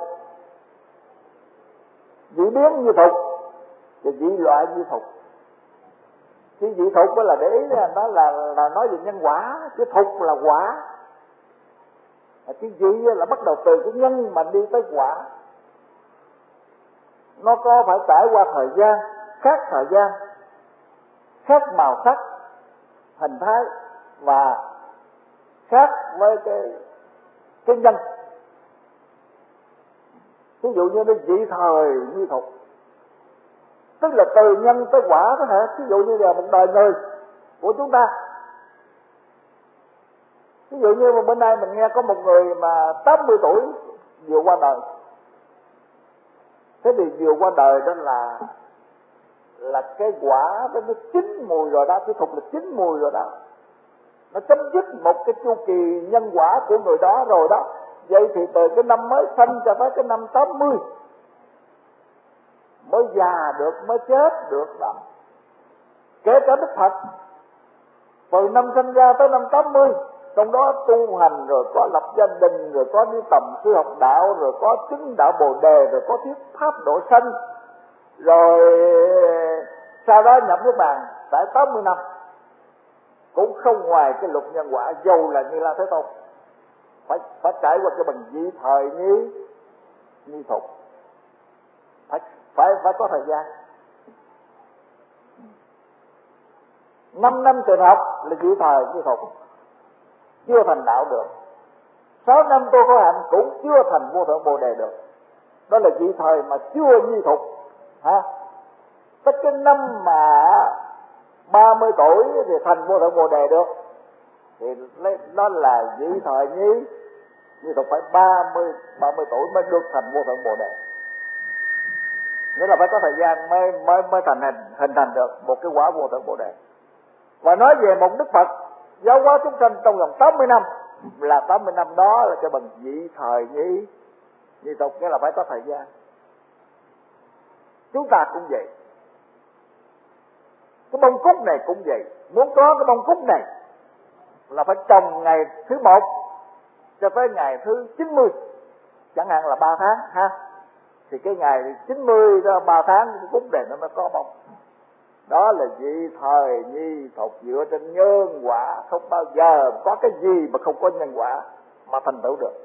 dị biến như thục và dị loại như thục. Cái dị thục đó là để ý đó là nói về nhân quả, cái thục là quả. Cái dị là bắt đầu từ cái nhân mà đi tới quả. Nó có phải trải qua thời gian, khác thời gian, khác màu sắc, hình thái và khác với cái nhân. Ví dụ như nó dị thời như thục, tức là từ nhân tới quả có thể. Ví dụ như là một đời người của chúng ta, ví dụ như mà bữa nay mình nghe có một người mà 80 tuổi vừa qua đời. Thế thì vừa qua đời đó là cái quả đó nó chín mùi rồi đó, cái thục là chín mùi rồi đó. Nó chấm dứt một cái chu kỳ nhân quả của người đó rồi đó. Vậy thì từ cái năm mới sanh cho tới cái năm 80 mới già được, mới chết được đó. Kể cả Đức Phật, từ năm sinh ra tới năm 80, trong đó tu hành, rồi có lập gia đình, rồi có đi tầm sư học đạo, rồi có chứng đạo Bồ Đề, rồi có thuyết pháp độ sanh, rồi sau đó nhập Niết Bàn tại 80 năm, cũng không ngoài cái luật nhân quả. Dầu là Như Lai Thế Tôn phải trải qua cái bằng dị thời như thục, phải có thời gian. 5 năm tiền học là dị thời như thục, chưa thành đạo được. 6 năm tu khổ hạnh cũng chưa thành vô thượng Bồ Đề được. Đó là dị thời mà chưa như thục. Tất cái năm mà 30 tuổi thì thành vô thượng Bồ Đề được, thì đó là dị thời như thục. Phải 30 tuổi mới được thành vô thượng Bồ Đề. Nghĩa là phải có thời gian mới hình thành được một cái quả vô thượng Bồ Đề. Và nói về một Đức Phật giáo hóa chúng sanh trong vòng 80 năm, là 80 năm đó là cái bằng dị thời như thục, nghĩa là phải có thời gian. Chúng ta cũng vậy. Cái bông cúc này cũng vậy. Muốn có cái bông cúc này là phải trồng ngày thứ 1 cho tới ngày thứ 90, chẳng hạn là 3 tháng ha. Thì cái ngày 90 đó 3 tháng cái cúc này nó mới có bông. Đó là dị thời nhi thục, dựa trên nhân quả, không bao giờ có cái gì mà không có nhân quả mà thành tựu được.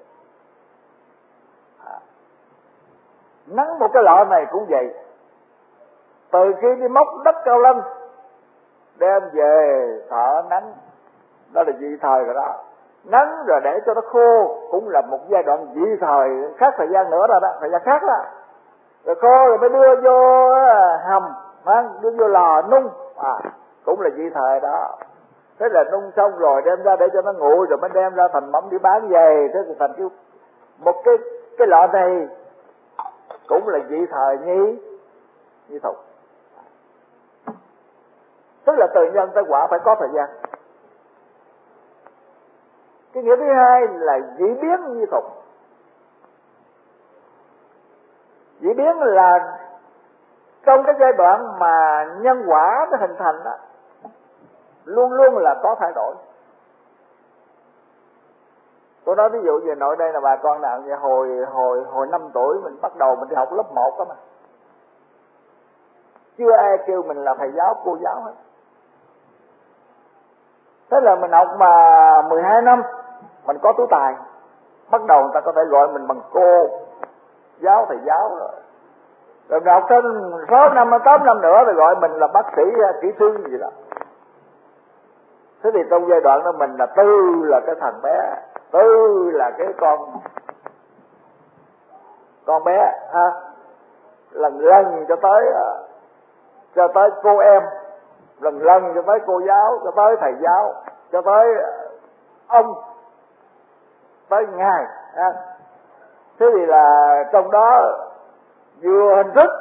Nắng một cái lọ này cũng vậy, từ khi đi móc đất Cao Lân đem về thợ nắng, đó là dị thời rồi đó. Nắng rồi để cho nó khô cũng là một giai đoạn dị thời, khác thời gian nữa rồi đó, thời gian khác đó. Rồi khô rồi mới đưa vô hầm, đưa vô lò nung, cũng là dị thời đó. Thế là nung xong rồi đem ra để cho nó nguội rồi mới đem ra thành mắm đi bán về. Thế thì thành một cái lọ này cũng là dị thời nhi thục. Tức là từ nhân tới quả phải có thời gian. Cái nghĩa thứ hai là dị biến nhi thục. Dị biến là trong cái giai đoạn mà nhân quả nó hình thành đó, luôn luôn là có thay đổi. Tôi nói ví dụ về nội đây là bà con nào như hồi 5 tuổi mình bắt đầu mình đi học lớp 1 đó mà. Chưa ai kêu mình là thầy giáo, cô giáo hết. Thế là mình học mà 12 năm mình có tú tài, bắt đầu người ta có thể gọi mình bằng cô giáo, thầy giáo rồi. Rồi mình học thêm 6 năm, 8 năm nữa rồi gọi mình là bác sĩ, kỹ sư gì đó. Thế thì trong giai đoạn đó mình là tư là cái thằng bé, tư là cái con bé ha, lần cho tới cô em, lần cho tới cô giáo, cho tới thầy giáo, cho tới ông, tới ngài ha. Thế thì là trong đó vừa hình thức,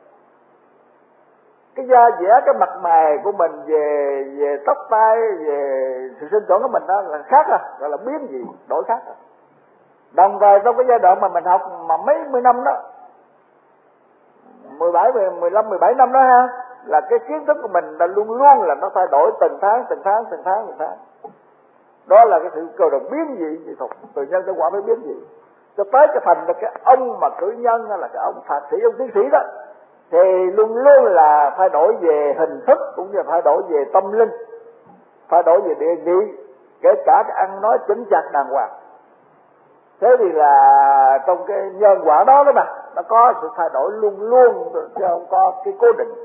cái da dẻ, cái mặt mày của mình, về tóc tai, về sự sinh trưởng của mình đó là khác gọi là biến gì, đổi khác Đồng thời trong cái giai đoạn mà mình học mà mấy mươi năm đó, 17 năm đó ha, là cái kiến thức của mình là luôn luôn là nó thay đổi từng tháng. Đó là cái sự cơ động biến dị thuật, từ nhân tới quả mới biến dị. Cho tới cái thành là cái ông mà cử nhân là cái ông thạc sĩ, ông tiến sĩ đó, thì luôn luôn là thay đổi về hình thức cũng như thay đổi về tâm linh, thay đổi về địa vị, kể cả cái ăn nói chững chạc đàng hoàng. Thế thì là trong cái nhân quả đó mà nó có sự thay đổi luôn luôn chứ không có cái cố định.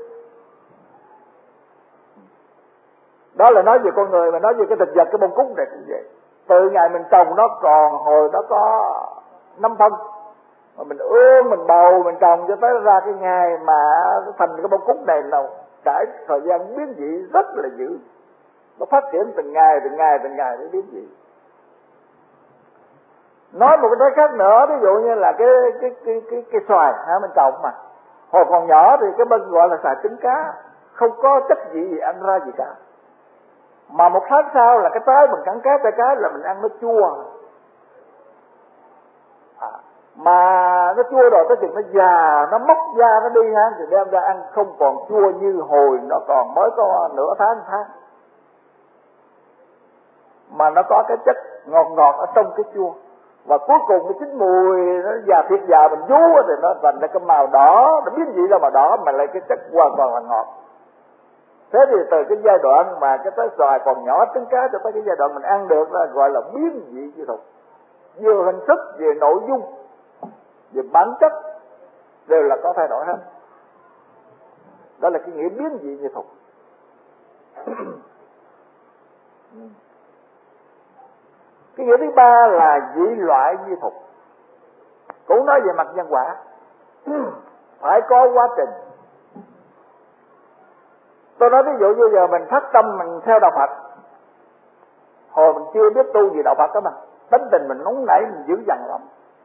Đó là nói về con người, mà nói về cái thực vật, cái bông cúc này cũng vậy. Từ ngày mình trồng nó còn hồi nó có 5 phân, mà mình ươm, mình bầu, mình trồng cho tới ra cái ngày mà nó thành cái bông cúc này là trải thời gian biến dị rất là dữ. Nó phát triển từng ngày để biến dị. Nói một cái nói khác nữa, ví dụ như là cái xoài mình trồng mà hồi còn nhỏ thì cái bên gọi là xoài trứng cá, không có chất gì ăn ra gì cả. Mà một tháng sau là cái trái mình cắn cái là mình ăn nó chua. Mà nó chua rồi tới chừng nó già, nó mốc da nó đi ha, thì đem ra ăn không còn chua như hồi nó còn mới có nửa tháng. Mà nó có cái chất ngọt ở trong cái chua. Và cuối cùng cái chín mùi nó già thiệt già mình vú thì nó thành ra cái màu đỏ, nó biến dị ra màu đỏ mà lại cái chất hoàn toàn là ngọt. Thế thì từ cái giai đoạn mà cái trái xoài còn nhỏ trứng cá cho tới cái giai đoạn mình ăn được là gọi là biến dị kỹ thuật. Vừa hình thức, về nội dung, về bản chất đều là có thay đổi hết. Đó là cái nghĩa biến dị nghệ thuật. Cái nghĩa thứ ba là dị loại di thuật, cũng nói về mặt nhân quả. Phải có quá trình. Tôi nói ví dụ như giờ mình thất tâm mình theo đạo Phật, hồi mình chưa biết tu gì đạo Phật đó mà, tính tình mình nóng nảy, mình dữ dằn lắm,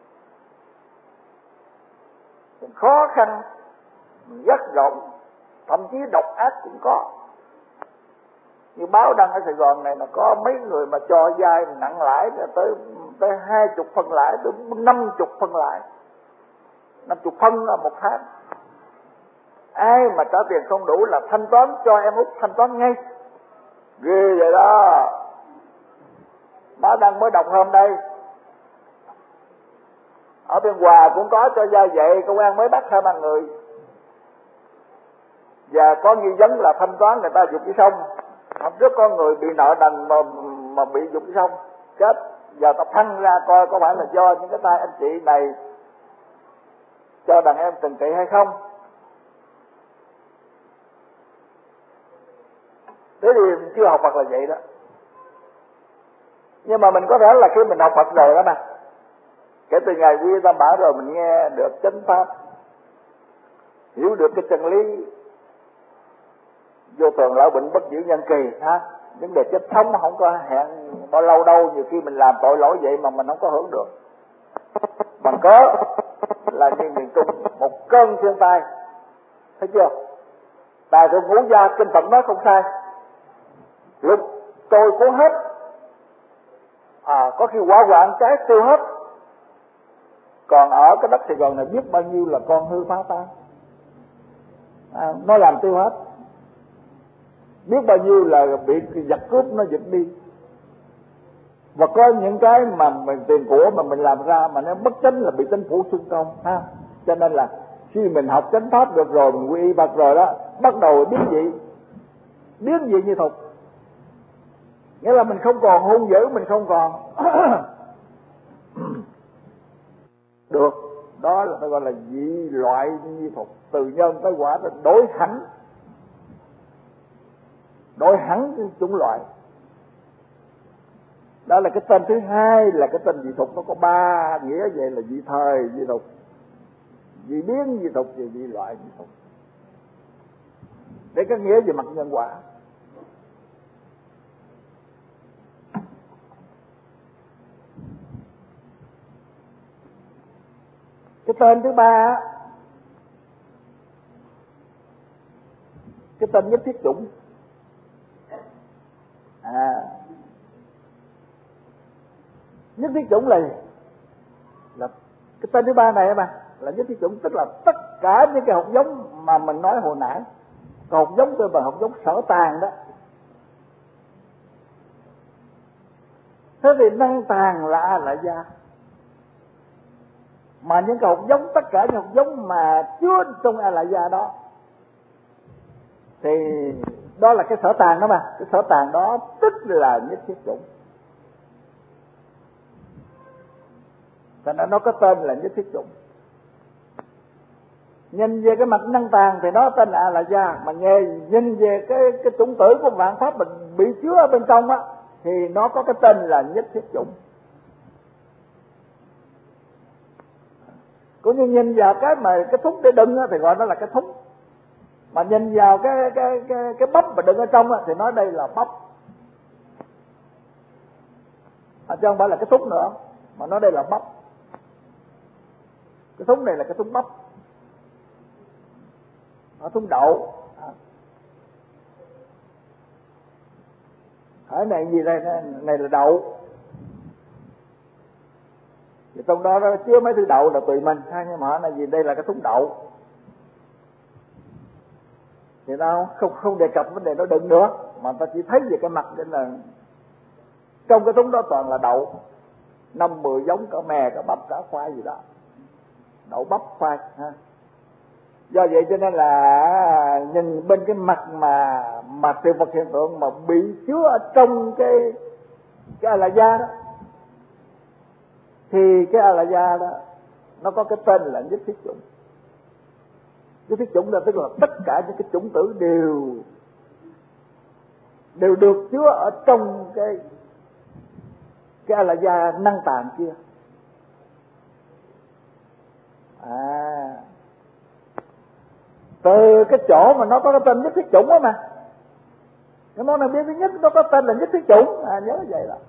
mình khó khăn, mình gắt gỏng, thậm chí độc ác cũng có. Như báo đăng ở Sài Gòn này là có mấy người mà cho vay nặng lãi tới 20 phân lãi, tới 50 phân lãi, 50 phân là một tháng. Ai mà trả tiền không đủ là thanh toán cho em út, thanh toán ngay. Ghê vậy đó. Mã Đăng mới đọc hôm đây. Ở Biên Hòa cũng có cho gia vệ, công an mới bắt 2-3 người. Và có nghi vấn là thanh toán người ta dục dưới sông. Hôm trước có người bị nợ nần mà bị dục dưới sông chết. Giờ ta thăng ra coi có phải là do những cái tay anh chị này cho đàn em trừng trị hay không. Thế thì chưa học Phật là vậy đó. Nhưng mà mình có thể là khi mình học Phật rồi đó mà, kể từ ngày quy Tam Bảo rồi mình nghe được chánh pháp, hiểu được cái chân lý vô thường lão bệnh bất diệt nhân kỳ ha. Vấn đề chết sống không có hẹn bao lâu đâu, nhiều khi mình làm tội lỗi vậy mà mình không có hưởng được. Bằng cớ là như miền Trung một cơn thiên tai, thấy chưa? Tài thượng Ngũ Gia kinh Phật nói không sai, lúc tôi cuốn hết, có khi hỏa hoạn cháy tiêu hết. Còn ở cái đất Sài Gòn này biết bao nhiêu là con hư phá tan, nó làm tiêu hết. Biết bao nhiêu là bị giặc cướp nó giật đi. Và có những cái mà mình tiền của mà mình làm ra mà nó bất chánh là bị chính phủ xung công ha. Cho nên là khi mình học chánh pháp được rồi, mình quy y Phật rồi đó, bắt đầu biến dị như thục. Nghĩa là mình không còn hung dữ, mình không còn được. Đó là ta gọi là dị loại như thục. Từ nhân tới quả là đổi hẳn cái chủng loại. Đó là cái tên thứ hai, là cái tên dị thục. Nó có 3 nghĩa vậy, là dị thời dị thục, dị biến dị thục và dị loại dị thục. Để cái nghĩa về mặt nhân quả. Cái tên thứ ba, cái tên nhất thiết chủng. Nhất thiết chủng là cái tên thứ ba này mà là nhất thiết chủng, tức là tất cả những cái hột giống mà mình nói hồi nãy. Hột giống tôi bằng hột giống sở tàng đó. Thế thì năng tàng là A Lại Gia. Mà những cái hột giống, tất cả những hột giống mà chứa trong A Lại Gia đó, thì đó là cái sở tàng đó mà. Cái sở tàng đó tức là nhất thiết chủng. Cho nên nó có tên là nhất thiết chủng. Nhìn về cái mặt năng tàng thì nó tên là A Lại Gia. Mà nhìn về cái chủng tử của vạn pháp mình bị chứa ở bên trong á, thì nó có cái tên là nhất thiết chủng. Cũng như nhìn vào cái mà cái thúng để đựng á, thì gọi nó là cái thúng. Mà nhìn vào cái bắp mà đựng ở trong á, thì nói đây là bắp. Chứ không phải là cái thúng nữa, mà nói đây là bắp. Cái thúng này là cái thúng bắp, nó thúng đậu. Cái này gì đây? Này là đậu. Thì trong đó nó chứa mấy thứ đậu là tùy mình ha, nhưng mà là gì, đây là cái thúng đậu. Thì nó không đề cập vấn đề nó đựng nữa, mà ta chỉ thấy về cái mặt nên là trong cái thúng đó toàn là đậu, 5-10 giống, cả mè, cả bắp, cả khoai gì đó. Đậu bắp khoai ha. Do vậy cho nên là nhìn bên cái mặt mà sự vật hiện tượng mà bị chứa ở trong cái A Lại Gia đó, thì cái A Lại Gia đó nó có cái tên là nhất thiết chủng. Nhất thiết chủng là tức là tất cả những cái chủng tử đều được chứa ở trong cái A Lại Gia năng tàng kia. Từ cái chỗ mà nó có cái tên nhất thiết chủng đó mà. Cái món này biết thứ nhất nó có tên là nhất thiết chủng, nhớ vậy đó.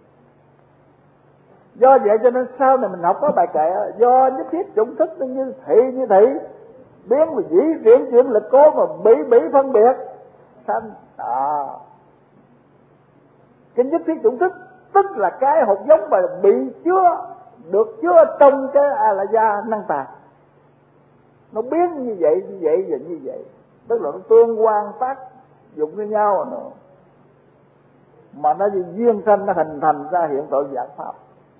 Do vậy cho nên sau này mình học có bài kệ, do nhất thiết chủng thức như thị biến và dĩ chuyển chuyển lực cố mà bị phân biệt sanh. Cái nhất thiết chủng thức tức là cái hột giống mà bị được chứa trong cái A Lại Gia năng tàng. Nó biến như vậy và như vậy, tức là nó tương quan tác dụng với nhau, mà nó duyên sanh, nó hình thành ra hiện tượng dạng pháp.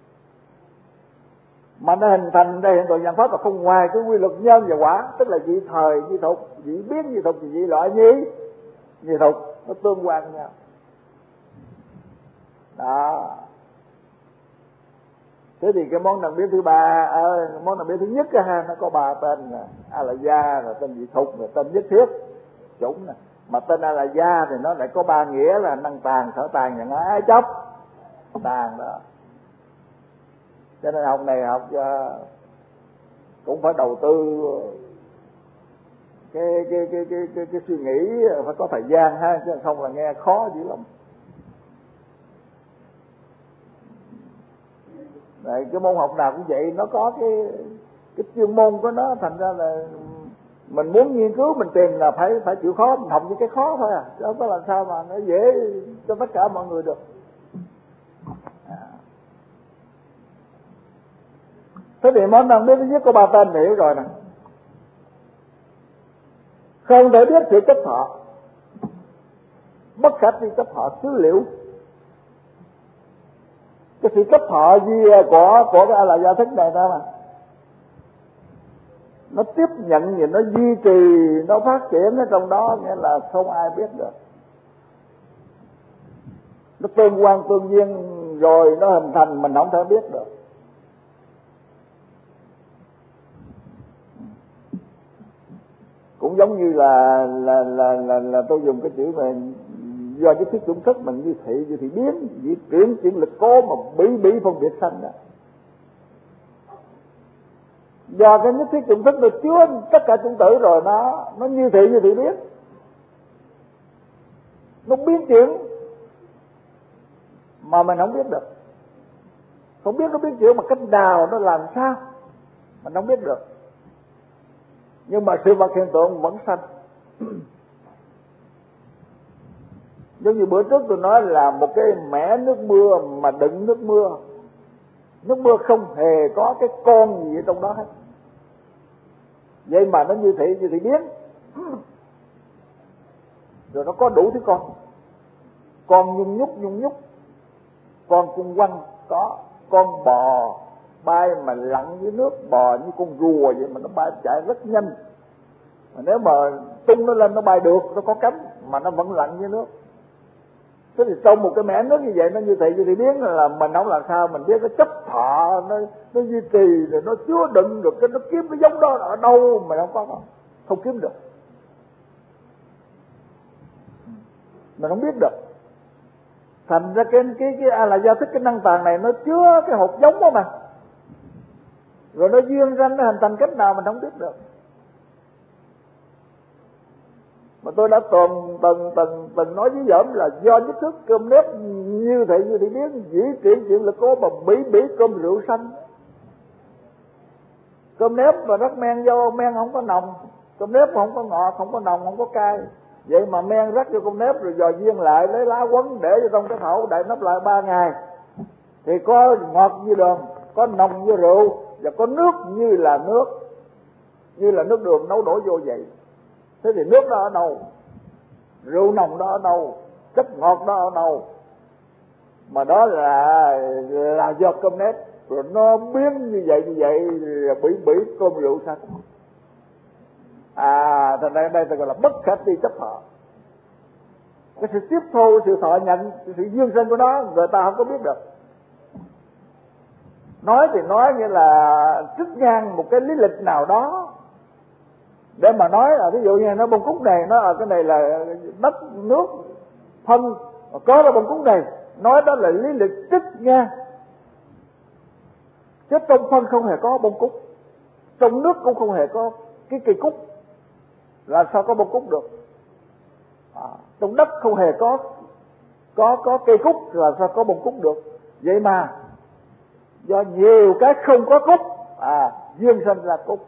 Mà nó hình thành ra hiện tượng dạng pháp là không ngoài cái quy luật nhân và quả, tức là dị thời, dị thục, dị biến, dị thục, dị loại dị thục, nó tương quan nhau. Đó. Thế thì cái món đằng biến thứ ba, món đằng biến thứ nhất ha, nó có 3 tên: A La Gia, rồi tên dị thục, rồi tên nhất thiết chủng này. Mà tên A La Gia thì nó lại có 3 nghĩa là năng tàn, sở tàn và ái chấp tàn đó. Cho nên học này học cũng phải đầu tư cái suy nghĩ, phải có thời gian ha, chứ không là nghe khó dữ lắm. Đấy, cái môn học nào cũng vậy, nó có cái chuyên môn của nó, thành ra là mình muốn nghiên cứu mình tìm là phải chịu khó, mình học những cái khó thôi à, chứ không có làm sao mà nó dễ cho tất cả mọi người được. Thế thì món năng biết thứ nhất có 3 tên hiểu rồi nè. Không thể biết sự chấp thọ, bất khả thi chấp thọ xứ liệu. Cái sự chấp thọ gì của cái A La Gia thức này đó mà nó tiếp nhận gì, nó duy trì, nó phát triển ở trong đó, nghĩa là không ai biết được. Nó tương quan tương duyên rồi nó hình thành, mình không thể biết được. Cũng giống như là tôi dùng cái chữ mà do cái thuyết chủng thức mình như thị biến, di chuyển lực cố mà bị phân biệt sanh đó. Do cái nhất thiết chủng thức được chứa tất cả chủng tử rồi, nó như thị biến, nó biến chuyển mà mình không biết được, không biết nó biến chuyển mà cách nào, nó làm sao mình không biết được. Nhưng mà sự vật hiện tượng vẫn sanh. Giống như bữa trước tôi nói là một cái mẻ nước mưa mà đựng nước mưa, nước mưa không hề có cái con gì ở trong đó hết, vậy mà nó như thị biến. Rồi nó có đủ thứ con nhung nhúc, con cung quanh có, con bò bay mà lặn dưới nước, bò như con rùa vậy mà nó bay chạy rất nhanh. Mà nếu mà tung nó lên nó bay được, nó có cánh mà nó vẫn lặn dưới nước. Thế thì trong một cái mẻ nước như vậy, nó như thị biến là mình không làm sao mình biết. Nó chấp thọ, nó duy trì, rồi nó chứa đựng được, cái nó kiếm cái giống đó ở đâu mà không kiếm được, mình không biết được. Thành ra cái A La Gia thức, cái năng tàng này nó chứa cái hột giống đó mà, rồi nó duyên ranh, nó hình thành cách nào mình không biết được. Mà tôi đã từng nói với Dởm là do nhất thức cơm nếp như thị biến, dĩ chuyển lực cố mà bị cơm rượu xanh. Cơm nếp mà rất men vô, men không có nồng, cơm nếp không có ngọt, không có nồng, không có cay. Vậy mà men rắc vô cơm nếp rồi dò duyên lại, lấy lá quấn để vô trong cái thau, đậy nắp lại 3 ngày thì có ngọt như đường, có nồng như rượu, và có nước như là nước đường nấu đổ vô vậy. Thế thì nước đó ở đâu, rượu nồng đó ở đâu, chất ngọt đó ở đâu? Mà đó là do cơm nếp, rồi nó biến như vậy rồi bị cơm rượu xanh. Thành ra đây ta gọi là bất khả thi chấp thọ. Cái sự tiếp thu, sự thọ nhận, sự duyên sinh của nó người ta không có biết được. Nói thì nói như là trích ngang một cái lý lịch nào đó để mà nói là ví dụ như nó bông cúc này, nó ở cái này là đất nước phân, có ra bông cúc này, nói đó là lý lịch trích ngang. Chứ trong phân không hề có bông cúc, trong nước cũng không hề có cái cây cúc, là sao có bông cúc được? Trong đất không hề có cây cúc, là sao có bông cúc được? Vậy mà do nhiều cái không có cúc, duyên sinh ra cúc.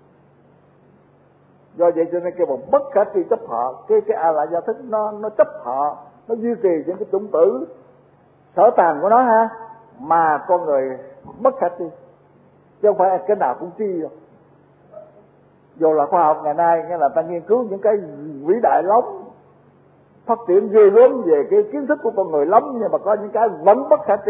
Do vậy cho nên kêu bằng bất khả thi chấp thọ. Cái A La Gia thức nó chấp thọ, nó duy trì những cái chủng tử sở tàng của nó ha, mà con người bất khả thi, chứ không phải cái nào cũng tri đâu. Dù là khoa học ngày nay, nghĩa là ta nghiên cứu những cái vĩ đại lắm, phát triển ghê gớm về cái kiến thức của con người lắm, nhưng mà có những cái vẫn bất khả thi.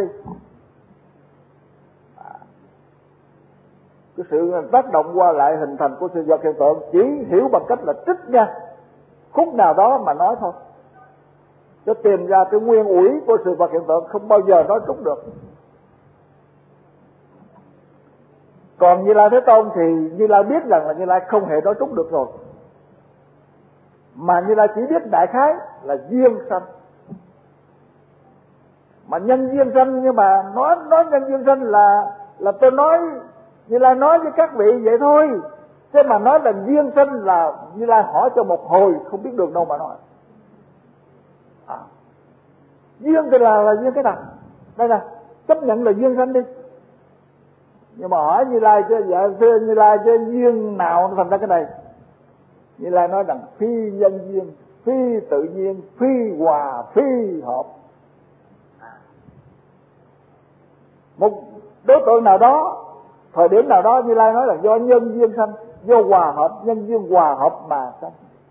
Cái sự tác động qua lại hình thành của sự vật hiện tượng chỉ hiểu bằng cách là trích ra khúc nào đó mà nói thôi, chứ tìm ra cái nguyên ủi của sự vật hiện tượng không bao giờ nói trúng được. Còn Như Lai Thế Tôn thì Như Lai biết rằng là Như Lai không hề nói trúng được rồi, mà Như Lai chỉ biết đại khái là duyên sanh, mà nhân duyên sanh. Nhưng mà nói nhân duyên sanh là tôi nói, Như Lai nói với các vị vậy thôi, thế mà nói là duyên sanh là Như Lai hỏi cho một hồi không biết được đâu mà nói. Duyên thì là duyên cái nào? Đây là chấp nhận là duyên sanh đi, nhưng mà hỏi Như Lai chứ dạ thưa Như Lai chứ duyên nào nó thành ra cái này? Như Lai nói rằng phi nhân duyên, phi tự nhiên, phi hòa, phi hợp. Một đối tượng nào đó, thời điểm nào đó, Như Lai nói là do nhân duyên sanh, do hòa hợp, nhân duyên hòa hợp mà sanh.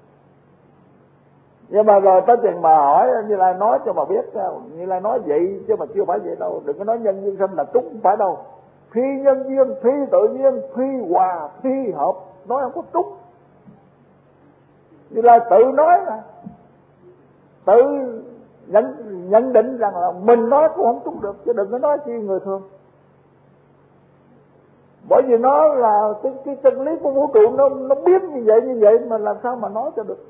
Nhưng mà rồi tới chuyện mà hỏi Như Lai nói cho mà biết, Như Lai nói vậy chứ mà chưa phải vậy đâu, đừng có nói nhân duyên sanh là trúng, không phải đâu. Phi nhân duyên, phi tự nhiên, phi hòa, phi hợp, nói không có trúng. Như Lai tự nói là tự nhận định rằng là mình nói cũng không trúng được, chứ đừng có nói chi người thường. Bởi vì nó là cái chân lý của vũ trụ, nó biết như vậy mà làm sao mà nói cho được.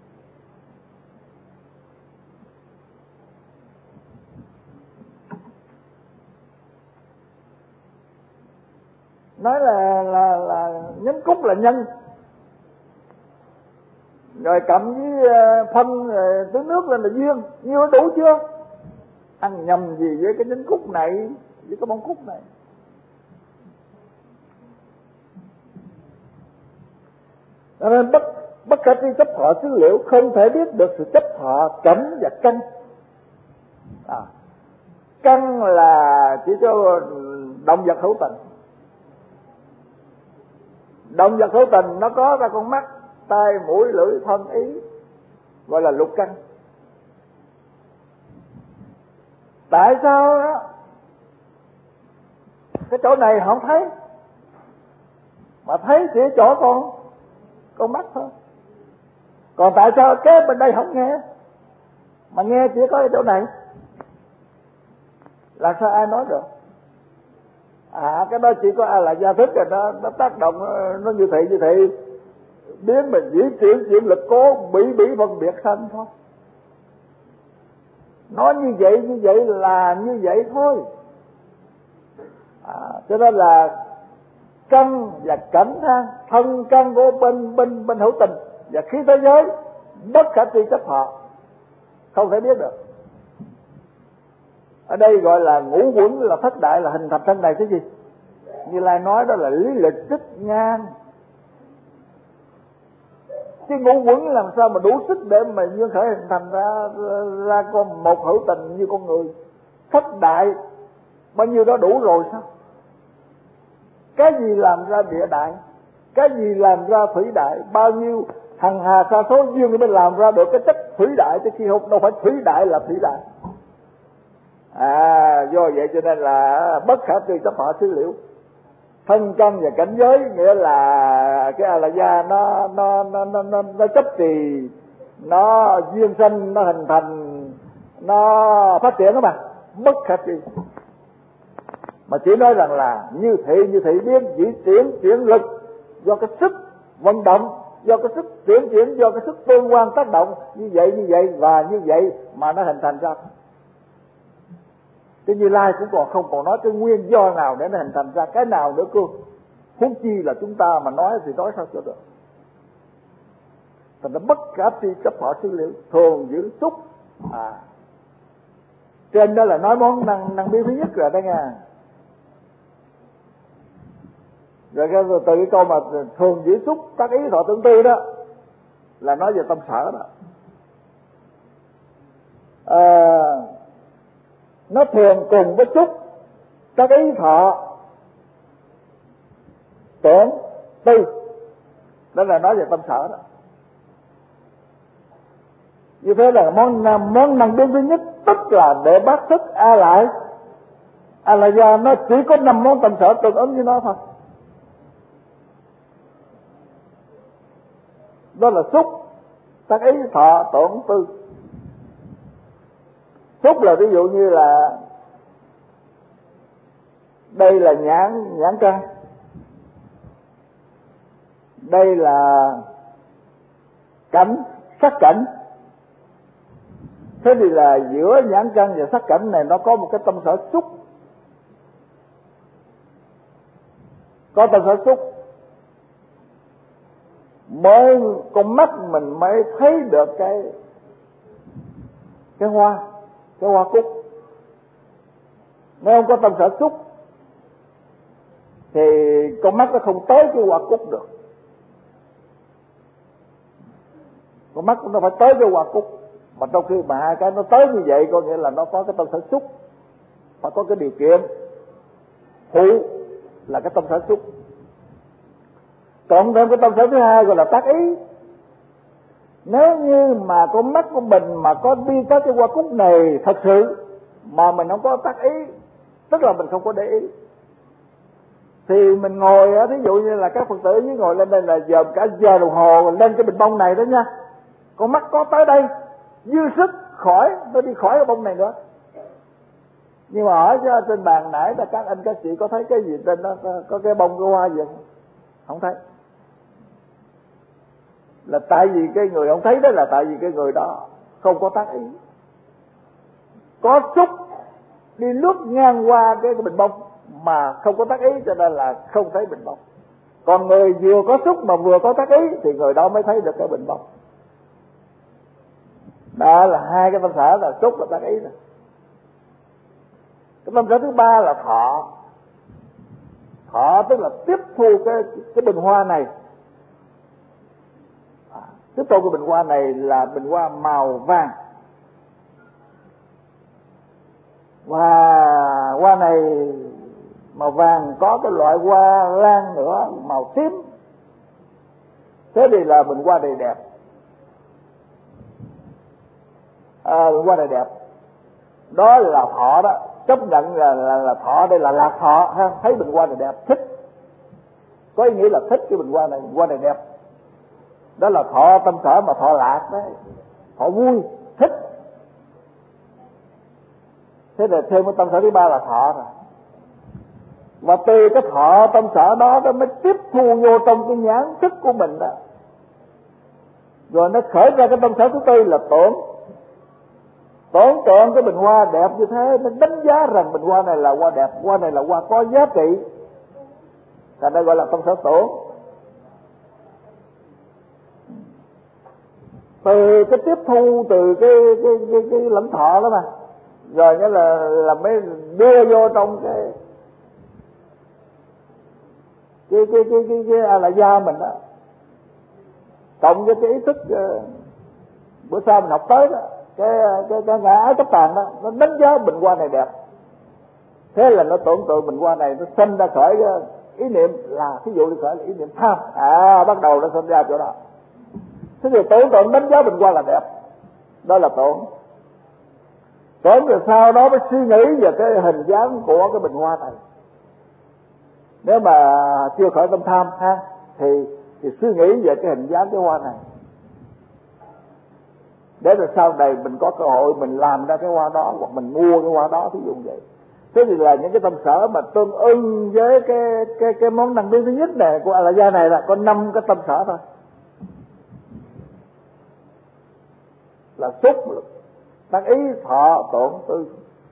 Nói là nhánh cúc là nhân, rồi cầm với phân rồi tưới nước lên là duyên, như nó đủ chưa? Ăn nhầm gì với cái nhánh cúc này, với cái bông cúc này? Cho nên bất khả tri chấp thọ xứ liệu, không thể biết được sự chấp thọ cảnh và căn. Căn là chỉ cho động vật hữu tình. Động vật hữu tình nó có ra con mắt, tai, mũi, lưỡi, thân, ý, gọi là lục căn. Tại sao đó cái chỗ này không thấy, mà thấy chỉ chỗ con mắt thôi? Còn tại sao cái bên đây không nghe, mà nghe chỉ có ở chỗ này? Làm sao ai nói được? Cái đó chỉ có là gia thức rồi, nó tác động, nó như thị biến mình dĩ chuyển lực cố bị phân biệt sanh thôi. Nói như vậy là như vậy thôi. Cho nên là căn và cảnh thân căn của bên hữu tình và khí thế giới bất khả tri chấp thọ, không thể biết được. Ở đây gọi là ngũ quẩn, là thất đại, là hình thành thân này cái gì? Như Lai nói đó là lý lịch trích ngang. Cái ngũ quẩn làm sao mà đủ sức để mà duyên khởi hình thành ra con một hữu tình như con người? Thất đại bao nhiêu đó đủ rồi sao? Cái gì làm ra địa đại, cái gì làm ra thủy đại, bao nhiêu hằng hà sa số duyên mới làm ra được cái chất thủy đại, chứ khi không đâu phải thủy đại là thủy đại. Do vậy cho nên là bất khả tri chấp thọ xứ liệu. Thân căn và cảnh giới nghĩa là cái A La Gia nó chấp trì, nó duyên sanh, nó hình thành, nó phát triển đó mà, bất khả tri. Mà chỉ nói rằng là như thị biến dĩ chuyển lực, do cái sức vận động, do cái sức chuyển, do cái sức tương quan tác động, như vậy và như vậy mà nó hình thành ra. Cái Như Lai cũng không còn nói cái nguyên do nào để nó hình thành ra cái nào nữa cơ. Huống chi là chúng ta mà nói thì nói sao cho được. Thành ra bất khả tri chấp thọ xứ liệu, thường giữ xúc. Trên đó là nói món năng biến thứ nhất rồi đó nha. Rồi từ cái câu mà thường giữ xúc các ý thọ tương tư đó là nói về tâm sở đó. Nó thường cùng với chút các ý thọ tưởng tư, đó là nói về tâm sở đó. Như thế là món năng biến thứ nhất, tức là để bác thức A lại. A la gia nó chỉ có 5 món tâm sở tương ứng với nó thôi. Đó là xúc, tác ý, thọ, tưởng, tư. Xúc là ví dụ như là đây là nhãn căn, đây là cảnh, sắc cảnh. Thế thì là giữa nhãn căn và sắc cảnh này nó có một cái tâm sở xúc. Có tâm sở xúc mới con mắt mình mới thấy được cái hoa cúc. Nếu không có tâm sở xúc thì con mắt nó không tới cái hoa cúc được. Con mắt nó phải tới cái hoa cúc, mà trong khi mà hai cái nó tới như vậy có nghĩa là nó có cái tâm sở xúc, phải có cái điều kiện phụ là cái tâm sở xúc. Cộng thêm cái tâm sở thứ hai gọi là tác ý. Nếu như mà con mắt của mình mà có đi tới cái hoa cúc này thật sự mà mình không có tác ý, tức là mình không có để ý, thì mình ngồi, thí dụ như là các Phật tử với ngồi lên đây là dòm cả giờ đồng hồ lên cái bình bông này đó nha, con mắt có tới đây dư sức khỏi, nó đi khỏi cái bông này nữa. Nhưng mà hỏi cho trên bàn nãy là các anh các chị có thấy cái gì trên đó, có cái bông cái hoa gì không? Không thấy. Là tại vì cái người không thấy đó là tại vì cái người đó không có tác ý. Có xúc đi lướt ngang qua cái bình bông mà không có tác ý, cho nên là không thấy bình bông. Còn người vừa có xúc mà vừa có tác ý thì người đó mới thấy được cái bình bông. Đó là hai cái tâm sở là xúc và tác ý này. Cái tâm sở thứ ba là thọ. Thọ tức là tiếp thu cái bình hoa này. Tiếp thu cái bình hoa này là bình hoa màu vàng. Và hoa này màu vàng có cái loại hoa lan nữa màu tím. Thế thì là bình hoa này đẹp. Bình hoa này đẹp. Đó là thọ đó. Chấp nhận là thọ, đây là lạc thọ ha. Thấy bình hoa này đẹp, thích. Có ý nghĩa là thích cái bình hoa này đẹp. Đó là thọ tâm sở mà thọ lạc đấy. Thọ vui, thích. Thế là thêm cái tâm sở thứ ba là thọ rồi. Và từ cái thọ tâm sở đó nó mới tiếp thu vô trong cái nhãn thức của mình đó. Rồi nó khởi ra cái tâm sở thứ tư là tưởng. Tưởng tượng cái bình hoa đẹp như thế, nó đánh giá rằng bình hoa này là hoa đẹp, hoa này là hoa có giá trị. Thành ra gọi là tâm sở tưởng. Từ cái tiếp thu từ cái lãnh thọ đó mà, rồi nghĩa là mới đưa vô trong cái A la gia mình đó, cộng với cái ý thức bữa sau mình học tới đó, cái ngã ái cấp tàng đó, nó đánh giá bình hoa này đẹp. Thế là nó tưởng tượng bình hoa này nó sinh ra khởi ý niệm là, ví dụ như khởi là ý niệm tham, bắt đầu nó sinh ra chỗ đó. Thế thì tưởng tượng đánh giá bình hoa là đẹp, đó là tưởng. Tưởng rồi sau đó mới suy nghĩ về cái hình dáng của cái bình hoa này. Nếu mà chưa khởi tâm tham ha, thì suy nghĩ về cái hình dáng cái hoa này, để rồi sau này mình có cơ hội mình làm ra cái hoa đó hoặc mình mua cái hoa đó, ví dụ vậy. Thế thì là những cái tâm sở mà tương ưng với cái món năng biến thứ nhất này của A la gia này là có 5 cái tâm sở thôi. Là xúc, tác ý, thọ, tưởng, tư.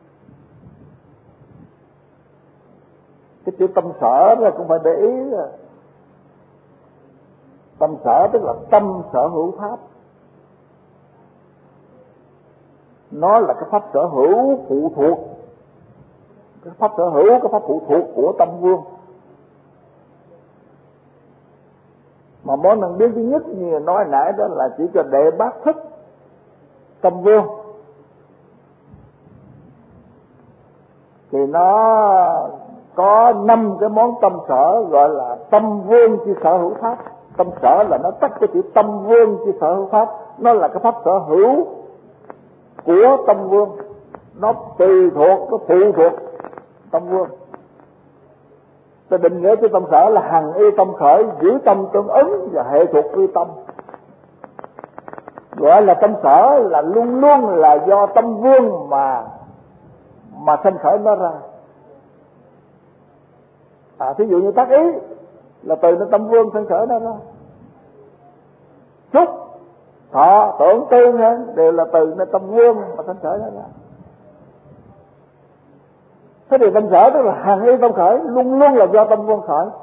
Cái chữ tâm sở là cũng phải để ý. Tâm sở tức là tâm sở hữu pháp. Nó là cái pháp sở hữu phụ thuộc. Cái pháp sở hữu, cái pháp phụ thuộc của tâm vương. Mà món năng biến thứ nhất như nói nãy đó là chỉ cho đệ bát thức tâm vương. Thì nó có 5 cái món tâm sở gọi là tâm vương chi sở hữu pháp. Tâm sở là nó tắt cái chữ tâm vương chi sở hữu pháp. Nó là cái pháp sở hữu của tâm vương, nó tùy thuộc, nó phụ thuộc tâm vương. Ta định nghĩa cho tâm sở là hằng y tâm khởi, giữ tâm tương ứng và hệ thuộc y tâm. Gọi là tâm sở là luôn luôn là do tâm vương mà sanh khởi nó ra. Thí dụ như tác ý là từ nó tâm vương sanh khởi nó ra. Xúc, thọ, tưởng, tư đều là từ nó tâm vương mà sanh khởi nó ra. Thế thì tâm sở tức là hằng y tâm khởi, luôn luôn là do tâm vương khởi.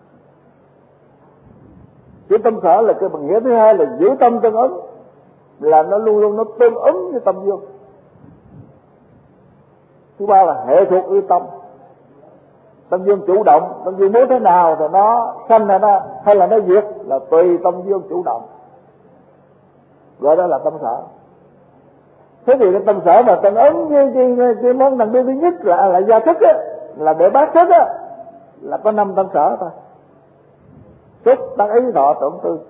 Chữ tâm sở là cái bằng nghĩa thứ hai là giữ tâm tương ứng, là nó luôn luôn nó tương ứng với tâm vương. Thứ ba là hệ thuộc y tâm. Tâm dương chủ động, tâm dương muốn thế nào thì nó sanh hay là nó diệt là tùy tâm dương chủ động, gọi đó là tâm sở. Thế thì cái tâm sở mà tương ứng với cái món đằng biên thứ nhất là gia thức á, là để bát thức á, là có 5 tâm sở thôi. Xúc, tác ý, thọ, tưởng, tư.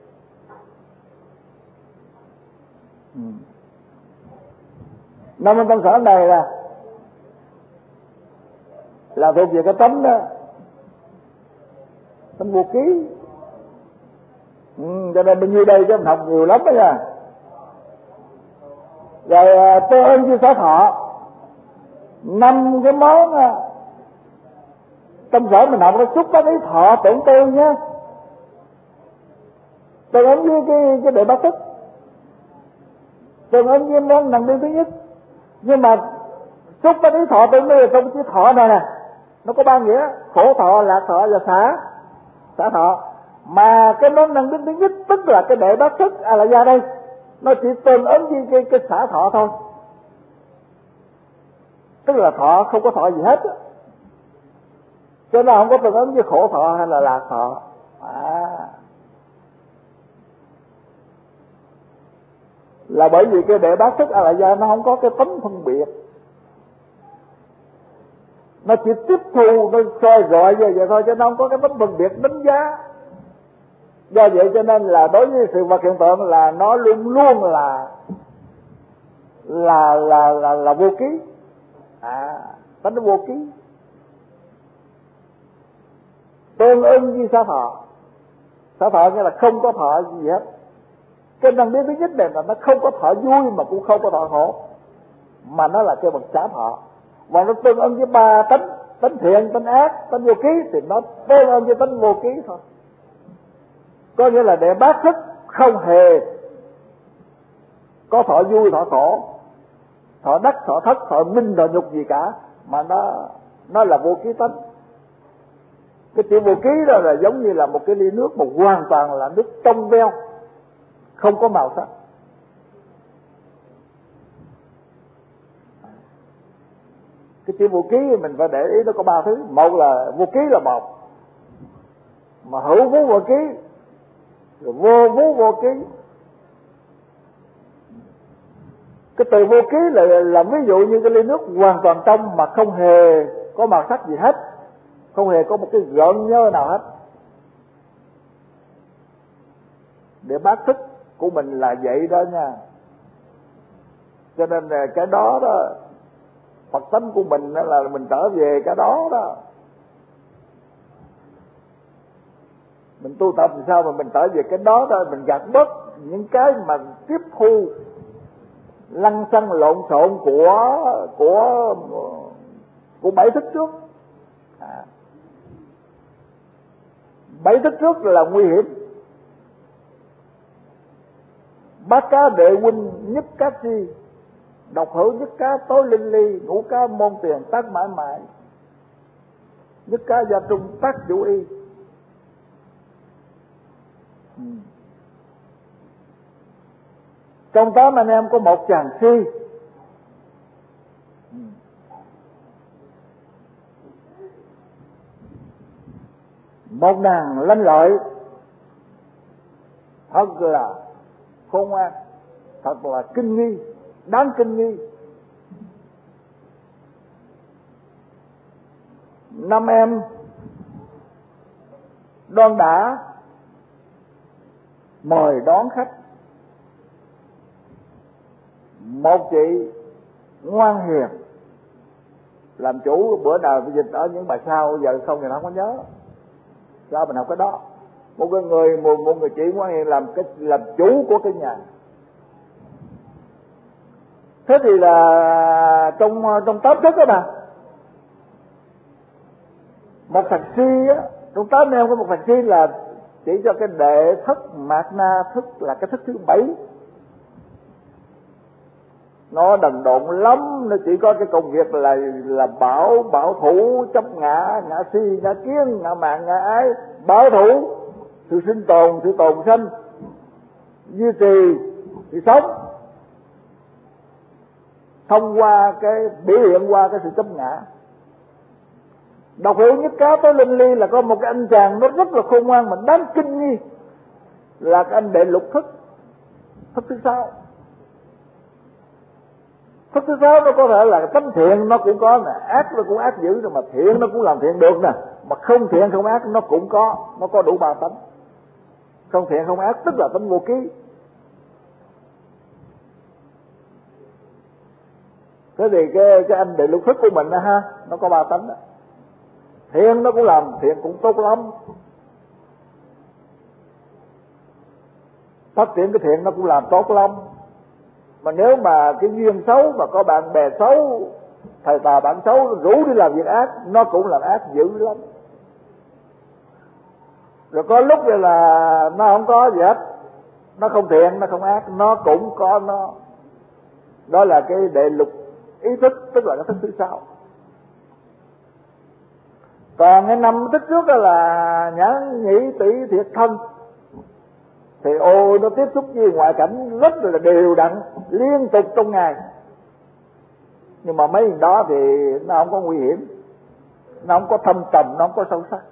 Năm tâm sở này là thuộc về cái tánh đó, tánh vô ký. Cho nên bao nhiêu đây chứ mình học nhiều lắm đó nha. Rồi tôi ơn như sở thọ, 5 cái món tâm sở mình học nó xúc tác ý thọ tưởng tư nhá, tương ứng với cái đệ bát thức, tương ứng với món nặng biên thứ nhất. Nhưng mà xúc tác ý thọ tưởng tư là trong chữ thọ này nè, nó có 3 nghĩa: khổ thọ, lạc thọ và xả thọ. Mà cái món nặng biên thứ nhất tức là cái đệ bát thức là ra đây, nó chỉ tương ứng với cái xả thọ thôi, tức là thọ không có thọ gì hết, cho nên không có tương ứng với khổ thọ hay là lạc thọ. Là bởi vì cái đệ bát thức là do nó không có cái tính phân biệt, nó chỉ tiếp thu, nó soi rọi vậy thôi, chứ nó không có cái tính phân biệt đánh giá. Do vậy cho nên là đối với sự vật hiện tượng là nó luôn luôn là vô ký, tính nó vô ký, tương ứng với xá thọ. Xá thọ nghĩa là không có thọ gì hết. Cái năng biết thứ nhất này là nó không có thọ vui mà cũng không có thọ khổ, mà nó là cái bằng xá thọ. Và nó tương ứng với 3 tánh thiện, tánh ác, tánh vô ký, thì nó tương ứng với tánh vô ký thôi. Có nghĩa là đệ bát thức không hề có thọ vui, thọ khổ, thọ đắc, thọ thất, thọ minh, thọ nhục gì cả, mà nó là vô ký tánh. Cái chữ vô ký đó là giống như là một cái ly nước mà hoàn toàn là nước trong veo, không có màu sắc. Cái chữ vô ký mình phải để ý nó có 3 thứ. Một là vô ký là một, mà hữu vô vô ký, rồi vô vô vô ký. Cái từ vô ký là ví dụ như cái ly nước hoàn toàn trong mà không hề có màu sắc gì hết, không hề có một cái gợn nhơ nào hết. Để bát thức của mình là vậy đó nha. Cho nên cái đó Phật tánh của mình là mình trở về cái đó đó. Mình tu tập thì sao mà mình trở về cái đó đó, mình gạt bớt những cái mà tiếp thu lăng xăng lộn xộn của 7 thức trước. 7 thức trước là nguy hiểm. Bát cá đệ huynh nhất cá chi, độc hữu nhất cá tối linh ly, ngũ cá môn tiền tác mãi mãi, nhất cá gia trung tác chủ y. Trong 8 anh em có một chàng si, một nàng lanh lợi, thật là khôn ngoan, thật là kinh nghi, đáng kinh nghi. 5 em đoan đã mời đón khách, một chị ngoan hiền làm chủ. Bữa nào dịch ở những bài sau giờ không thì không có nhớ, sao mình học cái đó. Một người chị ngoan hiền làm chủ của cái nhà. Thế thì là trong 8 thức đó mà, một thằng si á, trong 8 neo có một thằng si là chỉ cho cái đệ thức mạt na thức, là cái thức thứ 7. Nó đần độn lắm, nó chỉ có cái công việc là bảo thủ, chấp ngã si, ngã kiến, ngã mạn, ngã ái, bảo thủ sự sinh tồn, sự tồn sanh, duy trì sự sống thông qua cái biểu hiện qua cái sự chấp ngã. Đọc hiểu nhất cá tới linh ly là có một cái anh chàng nó rất là khôn ngoan mà đáng kinh nghi, là cái anh đệ lục thức, thức thứ 6. Thức thứ 6 nó có thể là tánh thiện nó cũng có nè, ác nó cũng ác dữ rồi, mà thiện nó cũng làm thiện được nè, mà không thiện không ác nó cũng có, nó có đủ 3 tánh. Không thiện không ác tức là tánh vô ký. Thế thì cái anh đệ lục thức của mình đó ha, nó có 3 tánh đó. Thiện nó cũng làm thiện cũng tốt lắm, phát triển cái thiện nó cũng làm tốt lắm. Mà nếu mà cái duyên xấu mà có bạn bè xấu, thầy tà bạn xấu rủ đi làm việc ác, nó cũng làm ác dữ lắm. Rồi có lúc này là nó không có gì hết, nó không thiện, nó không ác, nó cũng có nó. Đó là cái đệ lục ý thức, tức là cái thức thứ 6. Còn cái 5 thức trước đó là nhãn nhĩ tỷ thiệt thân, thì nó tiếp xúc với ngoại cảnh rất là đều đặn, liên tục trong ngày. Nhưng mà mấy đó thì nó không có nguy hiểm, nó không có thâm trầm, nó không có sâu sắc.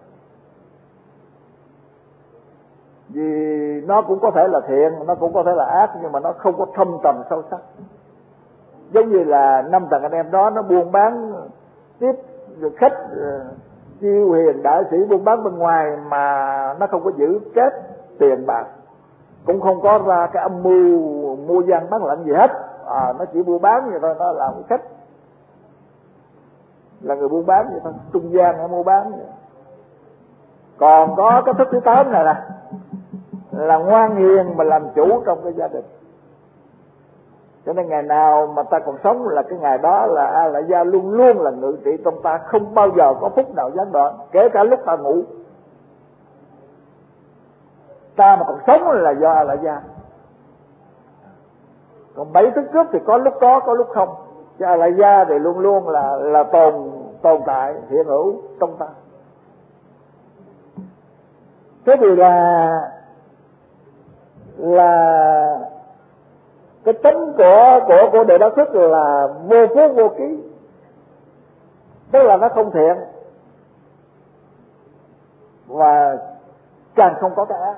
Vì nó cũng có thể là thiện, nó cũng có thể là ác, nhưng mà nó không có thâm trầm sâu sắc. Giống như là 5 thằng anh em đó nó buôn bán tiếp khách chiêu hiền đại sĩ buôn bán bên ngoài, mà nó không có giữ kết tiền bạc, cũng không có ra cái âm mưu mua gian bán lận gì hết. Nó chỉ buôn bán vậy thôi, nó làm cái khách, là người buôn bán vậy thôi, trung gian hay mua bán vậy. Còn có cái thức thứ 8 này nè, là ngoan hiền mà làm chủ trong cái gia đình. Cho nên ngày nào mà ta còn sống là cái ngày đó là A La Gia luôn luôn là ngự trị trong ta, không bao giờ có phút nào gián đoạn, kể cả lúc ta ngủ. Ta mà còn sống là do A La Gia. Còn 7 thức trước thì có lúc có lúc không. Chứ A La Gia thì luôn luôn là tồn tại hiện hữu trong ta. Thế thì là cái tính của đệ đắc thức là vô phú vô ký, tức là nó không thiện và càng không có cái ác.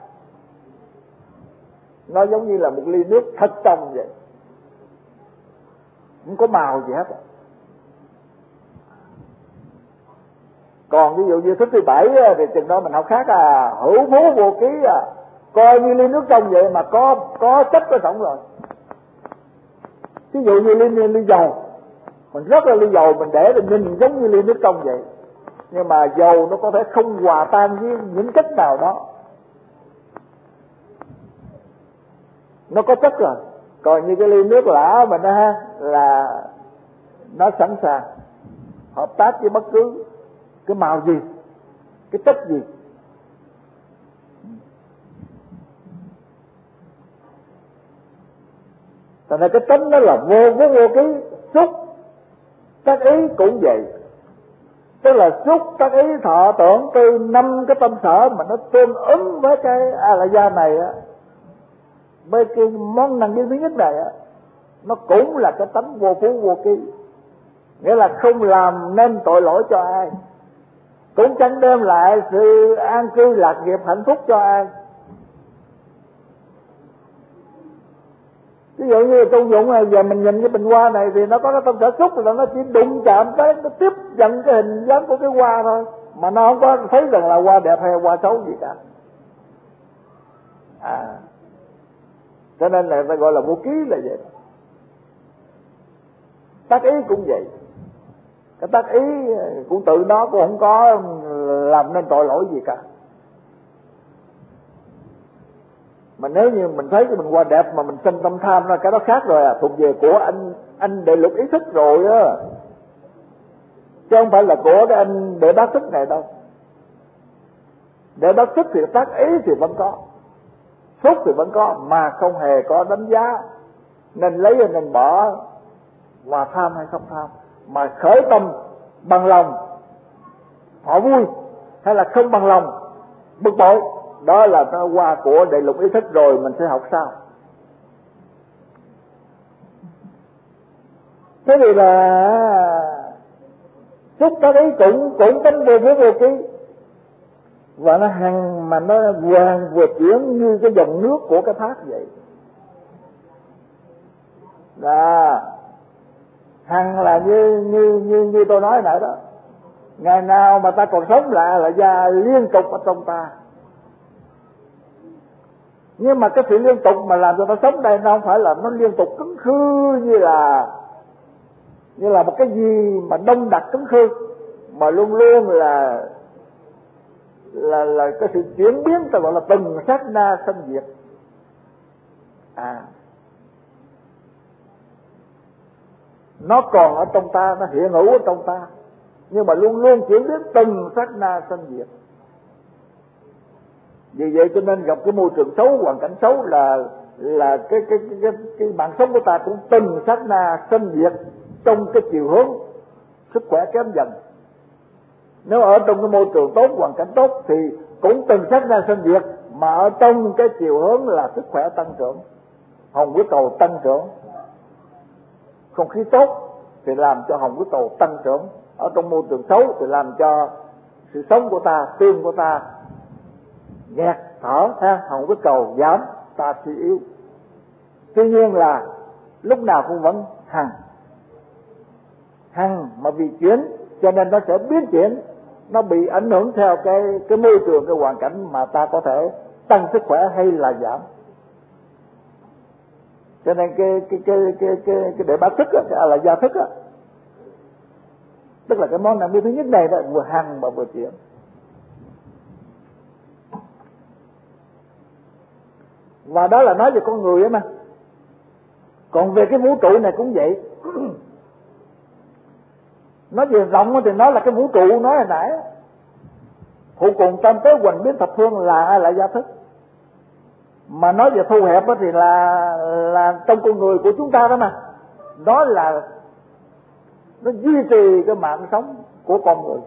Nó giống như là một ly nước thật trong vậy, không có màu gì hết. Còn ví dụ như thức thứ 7 thì chừng đó mình học khác hữu phú vô ký coi như ly nước trong vậy mà có chất ở trong rồi. Ví dụ như ly dầu, mình rất là ly dầu mình để mình nhìn giống như ly nước trong vậy, nhưng mà dầu nó có thể không hòa tan với những chất nào đó, nó có chất rồi. Còn như cái ly nước lã mình đó là nó sẵn sàng hợp tác với bất cứ cái màu gì, cái chất gì. Thành ra cái tính đó là vô ký. Xúc các ý cũng vậy, tức là xúc các ý thọ tưởng từ 5 cái tâm sở mà nó tương ứng với cái A La Gia này á, với cái món năng duy nhất này á, nó cũng là cái tánh vô phú vô ký, nghĩa là không làm nên tội lỗi cho ai, cũng chẳng đem lại sự an cư lạc nghiệp hạnh phúc cho ai. Ví dụ như công dụng này, giờ mình nhìn cái bình hoa này thì nó có cái tâm sở xúc, là nó chỉ đụng chạm tới, nó tiếp nhận cái hình dáng của cái hoa thôi, mà nó không có thấy rằng là hoa đẹp hay hoa xấu gì cả. Cho nên là ta gọi là vô ký là vậy. tác ý cũng vậy. Cái tác ý cũng tự nó cũng không có làm nên tội lỗi gì cả. Mà nếu như mình thấy cái mình qua đẹp mà mình sinh tâm tham ra, cái đó khác rồi thuộc về của anh đệ lục ý thức rồi á, chứ không phải là của cái anh đệ bát thức này đâu. Đệ bát thức thì tác ý thì vẫn có, xúc thì vẫn có, mà không hề có đánh giá nên lấy hay nên bỏ, và tham hay không tham, mà khởi tâm bằng lòng họ vui hay là không bằng lòng bực bội, đó là nó qua của đệ lục ý thức rồi. Mình sẽ học sao. Thế thì là xúc tác ý cũng tính vô ký, và nó hằng mà nó vừa chuyển như cái dòng nước của cái thác vậy. Là hằng là như tôi nói nãy đó, ngày nào mà ta còn sống là ra liên tục ở trong ta. Nhưng mà cái sự liên tục mà làm cho ta sống đây nó không phải là nó liên tục cứng khư như là một cái gì mà đông đặc cứng khư, mà luôn luôn là cái sự chuyển biến, ta gọi là từng sát na sanh diệt. Nó còn ở trong ta, nó hiện hữu ở trong ta, nhưng mà luôn luôn chuyển biến từng sát na sanh diệt. Vì vậy cho nên gặp cái môi trường xấu, hoàn cảnh xấu là cái mạng sống của ta cũng từng sát na sanh diệt trong cái chiều hướng sức khỏe kém dần. Nếu ở trong cái môi trường tốt, hoàn cảnh tốt thì cũng từng sát na sanh diệt, mà ở trong cái chiều hướng là sức khỏe tăng trưởng, hồng huyết cầu tăng trưởng. Không khí tốt thì làm cho hồng huyết cầu tăng trưởng, ở trong môi trường xấu thì làm cho sự sống của ta, tim của ta nghẹt thở, hồng huyết cầu giảm, ta suy yếu. Tuy nhiên là lúc nào cũng vẫn hằng mà vì chuyển cho nên nó sẽ biến chuyển, nó bị ảnh hưởng theo cái môi trường, cái hoàn cảnh mà ta có thể tăng sức khỏe hay là giảm. Cho nên cái đệ bát thức á, là gia thức á, tức là cái món nằm thứ nhất này đó, vừa hằng mà vừa chuyển. Và đó là nói về con người ấy mà. Còn về cái vũ trụ này cũng vậy. Nói về rộng thì nó là cái vũ trụ nói hồi nãy. Hữu cùng tam tế hoành biến thập phương là gia thức. Mà nói về thu hẹp thì là trong con người của chúng ta đó mà. Đó là nó duy trì cái mạng sống của con người.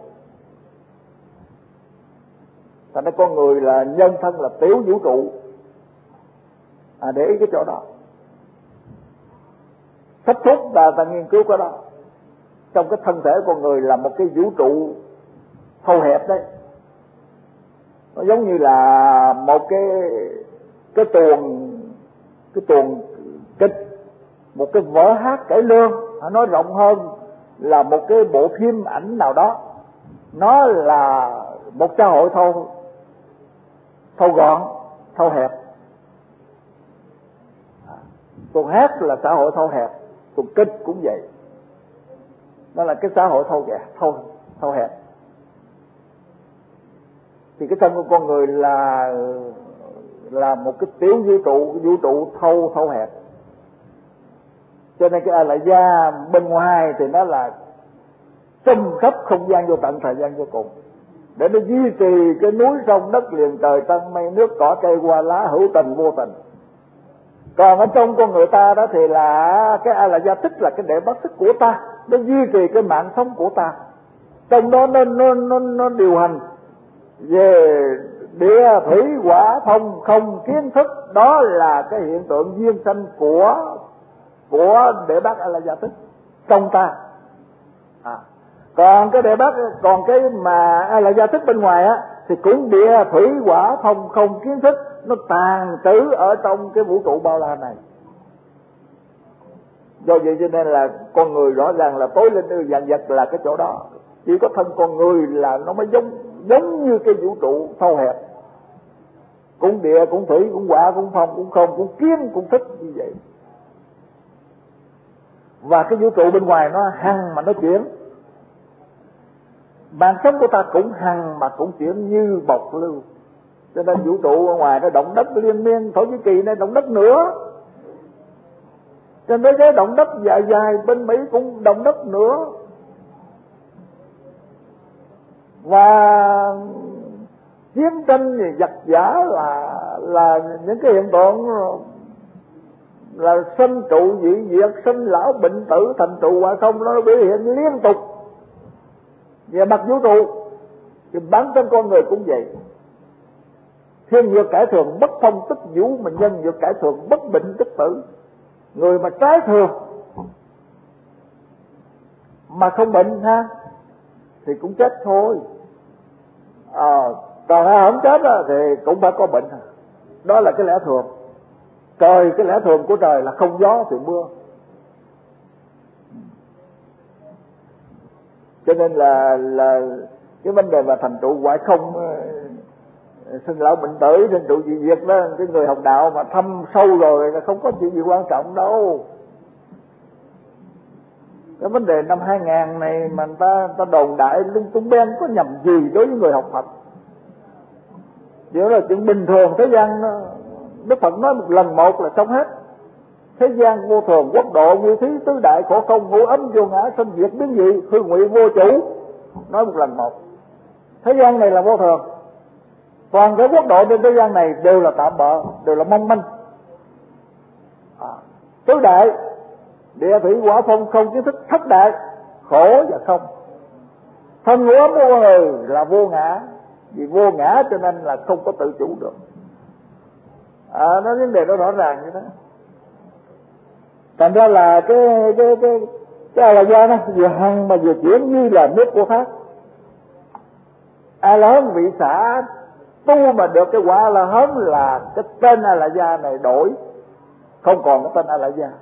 Thành ra con người là nhân thân, là tiểu vũ trụ. Để ý cái chỗ đó. Sách thuốc ta nghiên cứu cái đó. Trong cái thân thể con người là một cái vũ trụ thâu hẹp đấy. Nó giống như là một cái tuồng kịch, một cái vở hát cải lương. Nói rộng hơn là một cái bộ phim ảnh nào đó. Nó là một xã hội thâu gọn, thâu hẹp. Tuồng hát là xã hội thâu hẹp, tuồng kịch cũng vậy. Đó là cái xã hội thâu hẹp. Thì cái thân của con người là một cái tiểu vũ trụ thâu hẹp. Cho nên cái là da bên ngoài thì nó là trùm khắp không gian vô tận, thời gian vô cùng, để nó duy trì cái núi sông đất liền trời trăng mây nước cỏ cây hoa lá hữu tình vô tình. Còn ở trong con người ta đó thì là cái là gia thức, là cái đệ bát thức của ta, nó duy trì cái mạng sống của ta. Trong đó nó điều hành về địa thủy hỏa phong không kiến thức. Đó là cái hiện tượng duyên sanh của đệ bát là gia thức trong ta. Còn cái đệ bát, còn cái mà là gia thức bên ngoài á thì cũng địa thủy hỏa phong không kiến thức, nó tàn trữ ở trong cái vũ trụ bao la này. Do vậy cho nên là con người rõ ràng là tối lên dạng vật là cái chỗ đó. Chỉ có thân con người là nó mới giống như cái vũ trụ thâu hẹp, cũng địa cũng thủy cũng hỏa cũng phong cũng không cũng kiến cũng thức như vậy. và cái vũ trụ bên ngoài nó hằng mà nó chuyển. Mạng sống của ta cũng hằng mà cũng chuyển như bọc lưu. Cho nên vũ trụ ở ngoài nó động đất liên miên, Thổ Nhĩ Kỳ này động đất nữa, trên thế giới động đất dài dài, bên Mỹ cũng động đất nữa. Và chiến tranh thì giặc giả là những cái hiện tượng là sanh trụ dị diệt, sinh lão bệnh tử, thành trụ hoại không, nó biểu hiện liên tục về mặt vũ trụ. Thì bản thân con người cũng vậy. Thiên dược cải thường bất phong tức vũ, mà nhân dược cải thường bất bệnh tức tử. Người mà trái thường mà không bệnh ha thì cũng chết thôi. Còn ai không chết đó, thì cũng phải có bệnh. Đó là cái lẽ thường. Trời, cái lẽ thường của trời là không gió thì mưa. Cho nên là cái vấn đề mà thành trụ hoại không, sinh lão bệnh tử, sinh trụ dị diệt đó, cái người học đạo mà thâm sâu rồi là không có chuyện gì quan trọng đâu. Cái vấn đề năm 2000 này mà ta đồn đại lung tung ben có nhầm gì đối với người học Phật? Điều đó là chuyện bình thường thế gian. Đức Phật nói một lần một là xong hết. Thế gian vô thường, quốc độ, như thí, tứ đại, khổ không, ngũ ấm, vô ngã, sinh diệt, biến dị, hư ngụy, vô chủ. Nói một lần một. Thế gian này là vô thường. Toàn cái quốc độ trên thế gian này đều là tạm bợ, đều là mong manh. Tứ đại, địa thủy hỏa phong không kiến thức, thất đại, khổ và không. Thân ngũ ấm của người là vô ngã. Vì vô ngã cho nên là không có tự chủ được. Nó vấn đề nó rõ ràng như thế. Thành ra là cái là do nó vừa hằng mà vừa chuyển như là nước của thác. A La Hán vị xả tu mà được cái quả A La Hán là cái tên A La Gia này đổi, không còn cái tên A La Gia.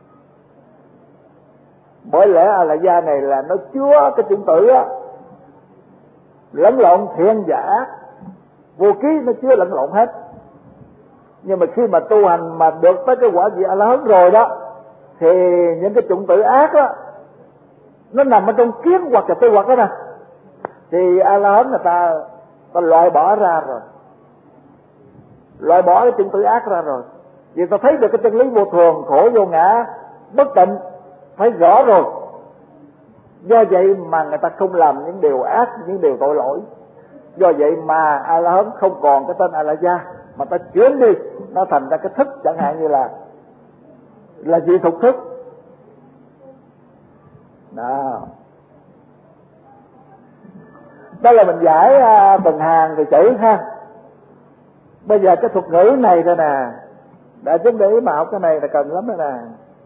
Bởi lẽ A La Gia này là nó chứa cái chủng tử á, lẫn lộn thiện giả, vô ký nó chứa lẫn lộn hết. Nhưng mà khi mà tu hành mà được tới cái quả vị A La Hán rồi đó, thì những cái chủng tử ác đó nó nằm ở trong kiến hoặc là tư hoặc đó nè, thì A La Hán người ta loại bỏ ra rồi, loại bỏ cái chủng tử ác ra rồi. Vì ta thấy được cái chân lý vô thường, khổ vô ngã, bất tịnh thấy rõ rồi. Do vậy mà người ta không làm những điều ác, những điều tội lỗi. Do vậy mà A La Hán không còn cái tên A La Gia, mà ta chuyển đi, nó thành ra cái thức, chẳng hạn như là dị thục thức. Đó là mình giải từng hàng thì chữ ha. Bây giờ cái thuật ngữ này thôi nè, đã chứng để mà học cái này là cần lắm đó nè.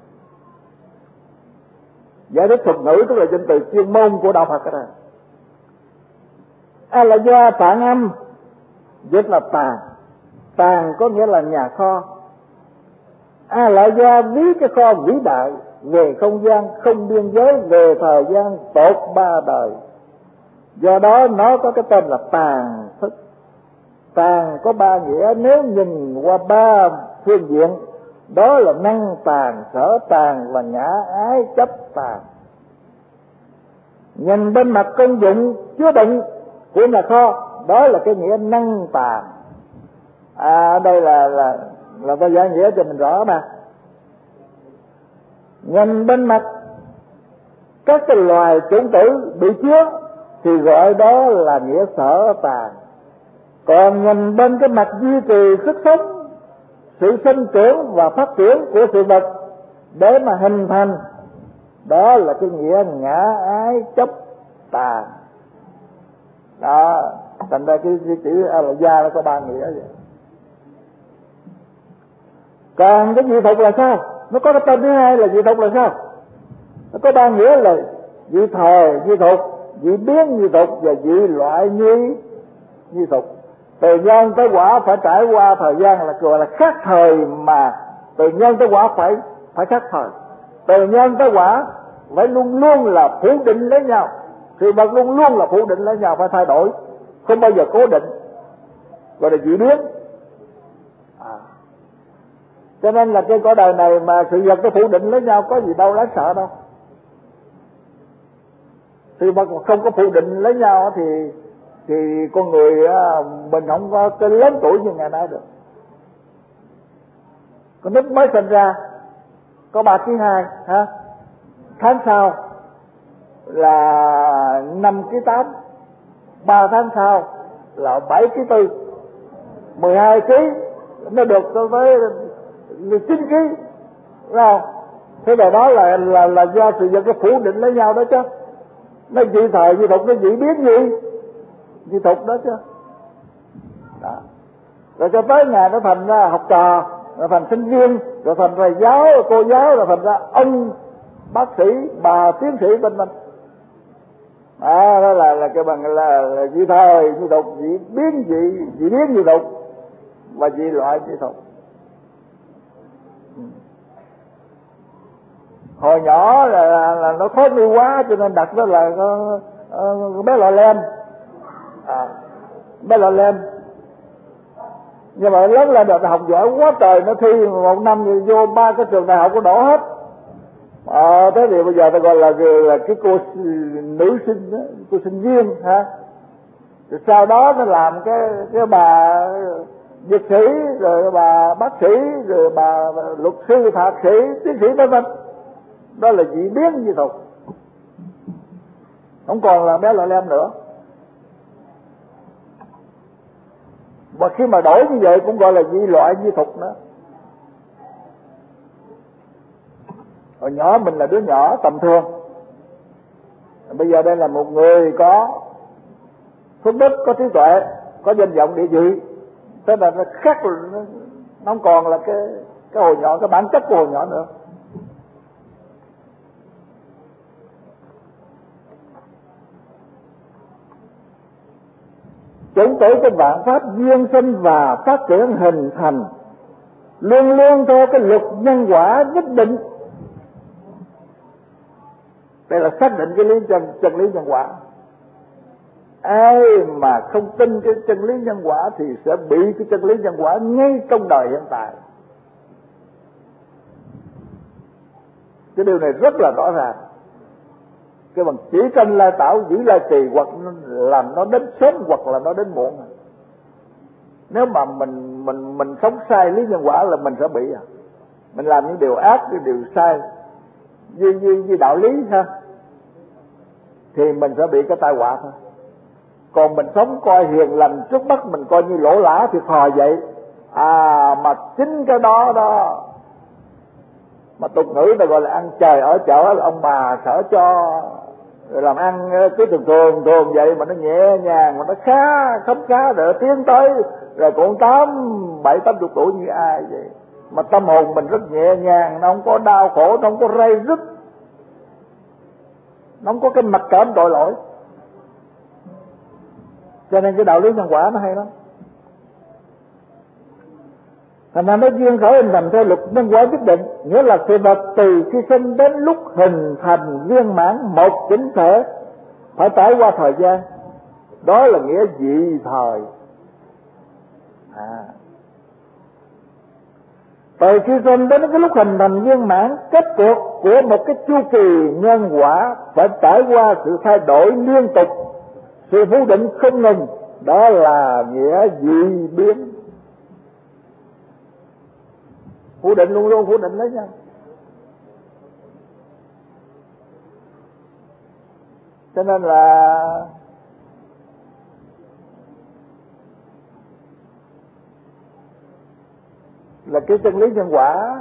Giải thích thuật ngữ tức là danh từ chuyên môn của đạo Phật đó nè. A La Gia tạng âm dịch là tàng. Tàng có nghĩa là nhà kho. A La Gia ví cái kho vĩ đại về không gian, không biên giới, về thời gian tột ba đời. Do đó nó có cái tên là tàng thức. Tàng có ba nghĩa nếu nhìn qua ba phương diện. Đó là năng tàng, sở tàng và ngã ái chấp tàng. Nhìn bên mặt công dụng chứa đựng của nhà kho, đó là cái nghĩa năng tàng. Đây là tôi giải nghĩa cho mình rõ mà. Nhìn bên mặt các cái loài chủng tử bị chứa thì gọi đó là nghĩa sở tàng. Còn nhìn bên cái mặt duy trì sức sống, sự sinh trưởng và phát triển của sự vật để mà hình thành, đó là cái nghĩa ngã ái chấp tàng. Đó, thành ra cái chữ A La Gia nó có ba nghĩa vậy. Còn cái dị thục là sao? Nó có cái tên thứ hai là dị thục là sao? Nó có ba nghĩa là dị thời dị thục, dị biến dị thục và dị loại như thục. Từ nhân tới quả phải trải qua thời gian là gọi là khác thời, mà từ nhân tới quả phải khác thời. Từ nhân tới quả phải luôn luôn là phủ định lấy nhau. Sự vật luôn luôn là phủ định lấy nhau, phải thay đổi, không bao giờ cố định, gọi là dị biến. Cho nên là trên cõi đời này mà sự vật nó phủ định lấy nhau có gì đâu đáng sợ đâu. Sự vật không có phủ định lấy nhau thì con người mình không có cái lớn tuổi như ngày nay được. Con nít mới sinh ra có 3 kg 2 hả? Tháng sau là 5 kg 8, 3 tháng sau là 7 kg 4, 12 kg nó được tới 9 kg, không? Thế là đó là do sự vật nó phủ định lấy nhau đó chứ. Nó dị thời dị tục, nó dị biến gì dị tục đó chứ. Đó. Rồi cho tới ngày nó thành ra học trò, rồi thành sinh viên, rồi thành thầy giáo, cô giáo, rồi thành ra ông bác sĩ, bà tiến sĩ bên mình. Đó là cái bằng là dị thời dị tục, dị biến dị tục và dị loại dị tục. Hồi nhỏ là nó khó nuôi quá cho nên đặt đó là bé lọ lem, bé lọ lem. Nhưng mà lớn lên được học giỏi quá trời, nó thi 1 năm rồi vô 3 cái trường đại học có đổ hết. Thế thì bây giờ ta gọi là cái cô nữ sinh đó, cô sinh viên hả? Rồi sau đó nó làm cái bà dược sĩ, rồi bà bác sĩ, rồi bà luật sư, thạc sĩ, tiến sĩ vân vân. Đó là dị biến dị tục, không còn là bé lọ lem nữa. Và khi mà đổi như vậy cũng gọi là dị loại dị tục nữa. Hồi nhỏ mình là đứa nhỏ tầm thường, bây giờ đây là một người có phước đức, có trí tuệ, có danh vọng địa vị. Thế là nó khác, nó không còn là cái hồi nhỏ, cái bản chất của hồi nhỏ nữa. Chủng tử của vạn pháp duyên sinh và phát triển hình thành luôn luôn theo cái luật nhân quả nhất định. Đây là xác định cái chân lý nhân quả. Ai mà không tin cái chân lý nhân quả thì sẽ bị cái chân lý nhân quả ngay trong đời hiện tại. Cái điều này rất là rõ ràng. Cái bằng chỉ tranh lai tạo giữ lai trì, hoặc làm nó đến sớm hoặc là nó đến muộn. Nếu mà mình sống sai lý nhân quả là mình sẽ bị. Mình làm những điều ác, những điều sai như đạo lý ha, thì mình sẽ bị cái tai họa thôi. Còn mình sống coi hiền lành trước mắt mình coi như lỗ lã thiệt thòi vậy. Mà chính cái đó mà tục ngữ ta gọi là ăn trời ở chợ, là ông bà sở cho rồi làm ăn cứ thường vậy, mà nó nhẹ nhàng, mà nó khấm khá để tiến tới rồi cũng 7-80 tuổi như ai vậy. Mà tâm hồn mình rất nhẹ nhàng, nó không có đau khổ, nó không có ray rứt, nó không có cái mặc cảm tội lỗi. Cho nên cái đạo lý nhân quả nó hay lắm. Thành ra nó duyên khởi hình thành theo luật nhân quả nhất định, nghĩa là sự vật từ khi sinh đến lúc hình thành viên mãn một chỉnh thể phải trải qua thời gian. Đó là nghĩa dị thời. Từ khi sinh đến cái lúc hình thành viên mãn, kết cuộc của một cái chu kỳ nhân quả phải trải qua sự thay đổi liên tục, sự phủ định không ngừng. Đó là nghĩa dị biến. Phủ định luôn luôn phủ định lấy nhau. Cho nên là cái chân lý nhân quả,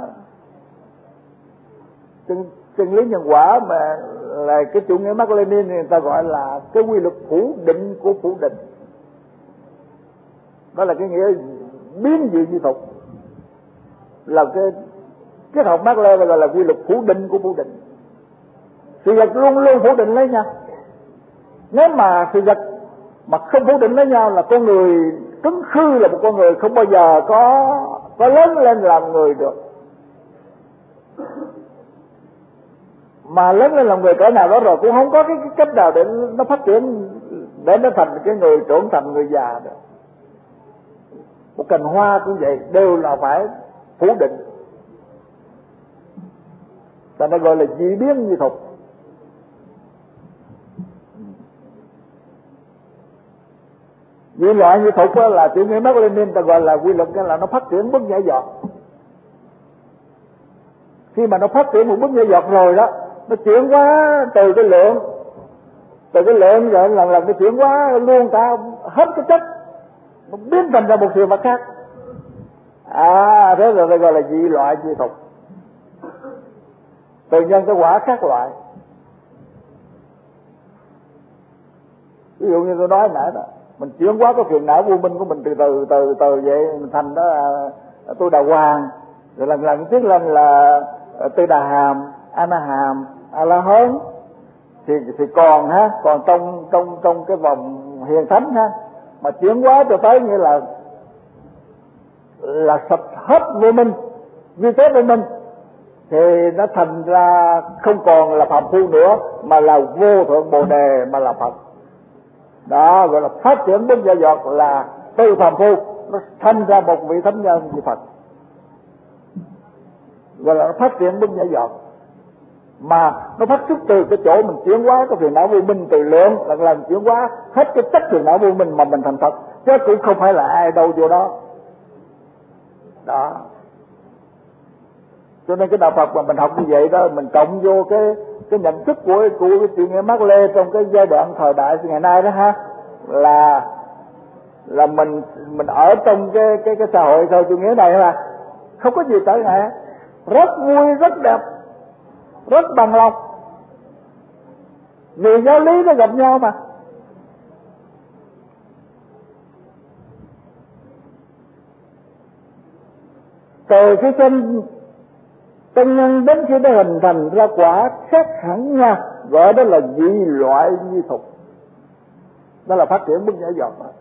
chân lý nhân quả mà là cái chủ nghĩa Mác Lênin người ta gọi là cái quy luật phủ định của phủ định. Đó là cái nghĩa biến dị dị tục, là cái học Mác Lê gọi là quy luật phủ định của phủ định. Sự vật luôn luôn phủ định lấy nhau. Nếu mà sự vật mà không phủ định lấy nhau là con người cứng khư, là một con người không bao giờ có lớn lên làm người được. Mà lớn lên làm người cỡ nào đó rồi cũng không có cái cách nào để nó phát triển, để nó thành cái người trưởng thành, người già được. Một cành hoa cũng vậy, đều là phải phủ định. ta nó gọi là dị biến dị thục. Dị loại dị thục là chủ nghĩa Mác Lênin ta gọi là quy luật, cái là nó phát triển bước nhảy giọt. Khi mà nó phát triển một bước nhảy giọt rồi đó, nó chuyển hóa từ cái lượng rồi lần nó chuyển hóa luôn cả hết cái chất, nó biến thành ra một sự vật khác. Thế rồi ta gọi là dị loại dị thục. Từ nhân cái quả khác loại. Ví dụ như tôi nói nãy đó, mình chuyển hóa cái phiền não vô minh của mình từ từ vậy mình thành đó tôi Đà Hoàng, rồi lần tiến lên là Tư Đà Hàm, A Na Hàm, A La Hớn, thì còn trong cái vòng hiền thánh ha, mà chuyển hóa cho tới như là sạch hết vô minh, duy tế vô minh, thì nó thành ra không còn là phàm phu nữa, mà là vô thượng bồ đề, mà là Phật. Đó gọi là phát triển bước nhảy giọt, là từ phàm phu nó thành ra một vị thánh nhân như Phật, gọi là nó phát triển bước nhảy giọt. Mà nó phát xuất từ cái chỗ mình chuyển hóa cái phiền não vô minh từ lượng, lần chuyển hóa hết cái chất phiền não vô minh mà mình thành Phật, chứ cũng không phải là ai đâu vô đó. Đó, cho nên cái đạo Phật mà mình học như vậy đó, mình cộng vô cái nhận thức của cái chủ nghĩa Mác Lê trong cái giai đoạn thời đại ngày nay đó ha, là mình ở trong cái xã hội thời chủ nghĩa này mà không có gì trở ngại, rất vui, rất đẹp, rất bằng lòng, vì giáo lý nó gặp nhau mà. Từ cái chân nhân đến khi nó hình thành ra quả khác hẳn nha, gọi đó là dị loại dị thục. Đó là phát triển bước nhảy giọt mà.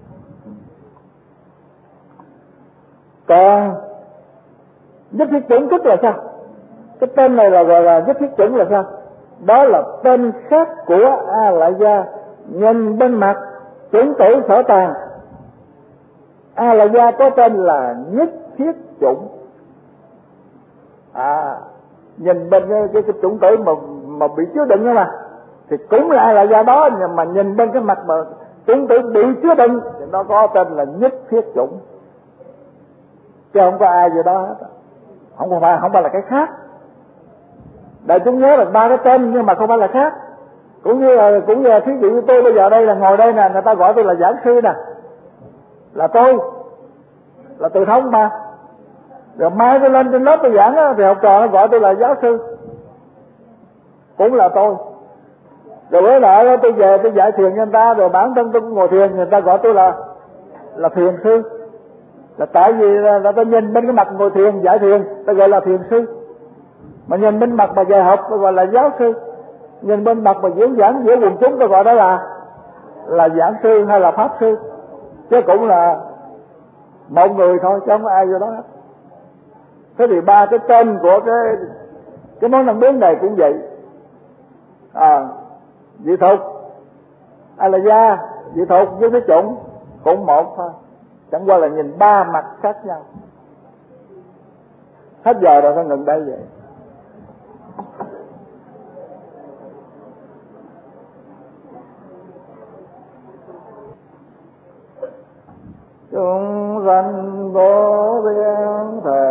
Còn nhất thiết chủng tức là sao? Cái tên này là gọi là nhất thiết chủng là sao? Đó là tên khác của A Lại Gia, nhìn bên mặt chủng tử sở tàng. A Lại Gia có tên là nhất thiết chủng. Nhìn bên cái chủng tử mà bị chứa đựng mà thì cũng là A Lại Gia đó, nhưng mà nhìn bên cái mặt mà chủng tử bị chứa đựng thì nó có tên là nhất thiết chủng, chứ không có ai gì đó hết, không phải là cái khác. Đại chúng nhớ là ba cái tên nhưng mà không phải là khác. Cũng như là thí dụ như tôi bây giờ đây là ngồi đây nè, người ta gọi tôi là giảng sư nè, là tôi, là Từ Thông mà. Rồi mai tôi lên trên lớp tôi giảng á, thì học trò nó gọi tôi là giáo sư, cũng là tôi. Rồi bữa lại tôi về tôi dạy thiền cho người ta, rồi bản thân tôi cũng ngồi thiền, người ta gọi tôi là thiền sư. Là tại vì là tôi nhìn bên cái mặt ngồi thiền dạy thiền, tôi gọi là thiền sư. Mà nhìn bên mặt mà dạy học tôi gọi là giáo sư. Nhìn bên mặt mà diễn giảng giữa quần chúng tôi gọi đó là giảng sư hay là pháp sư, chứ cũng là một người thôi, chứ không có ai vô đó hết. Thế thì ba cái tên của cái món năng biến này cũng vậy. Dị thục, A Lại Gia, dị thục với cái chủng cũng một thôi, chẳng qua là nhìn ba mặt khác nhau. Hết giờ rồi, nó ngừng đây vậy. Chúng sanh vô biên thể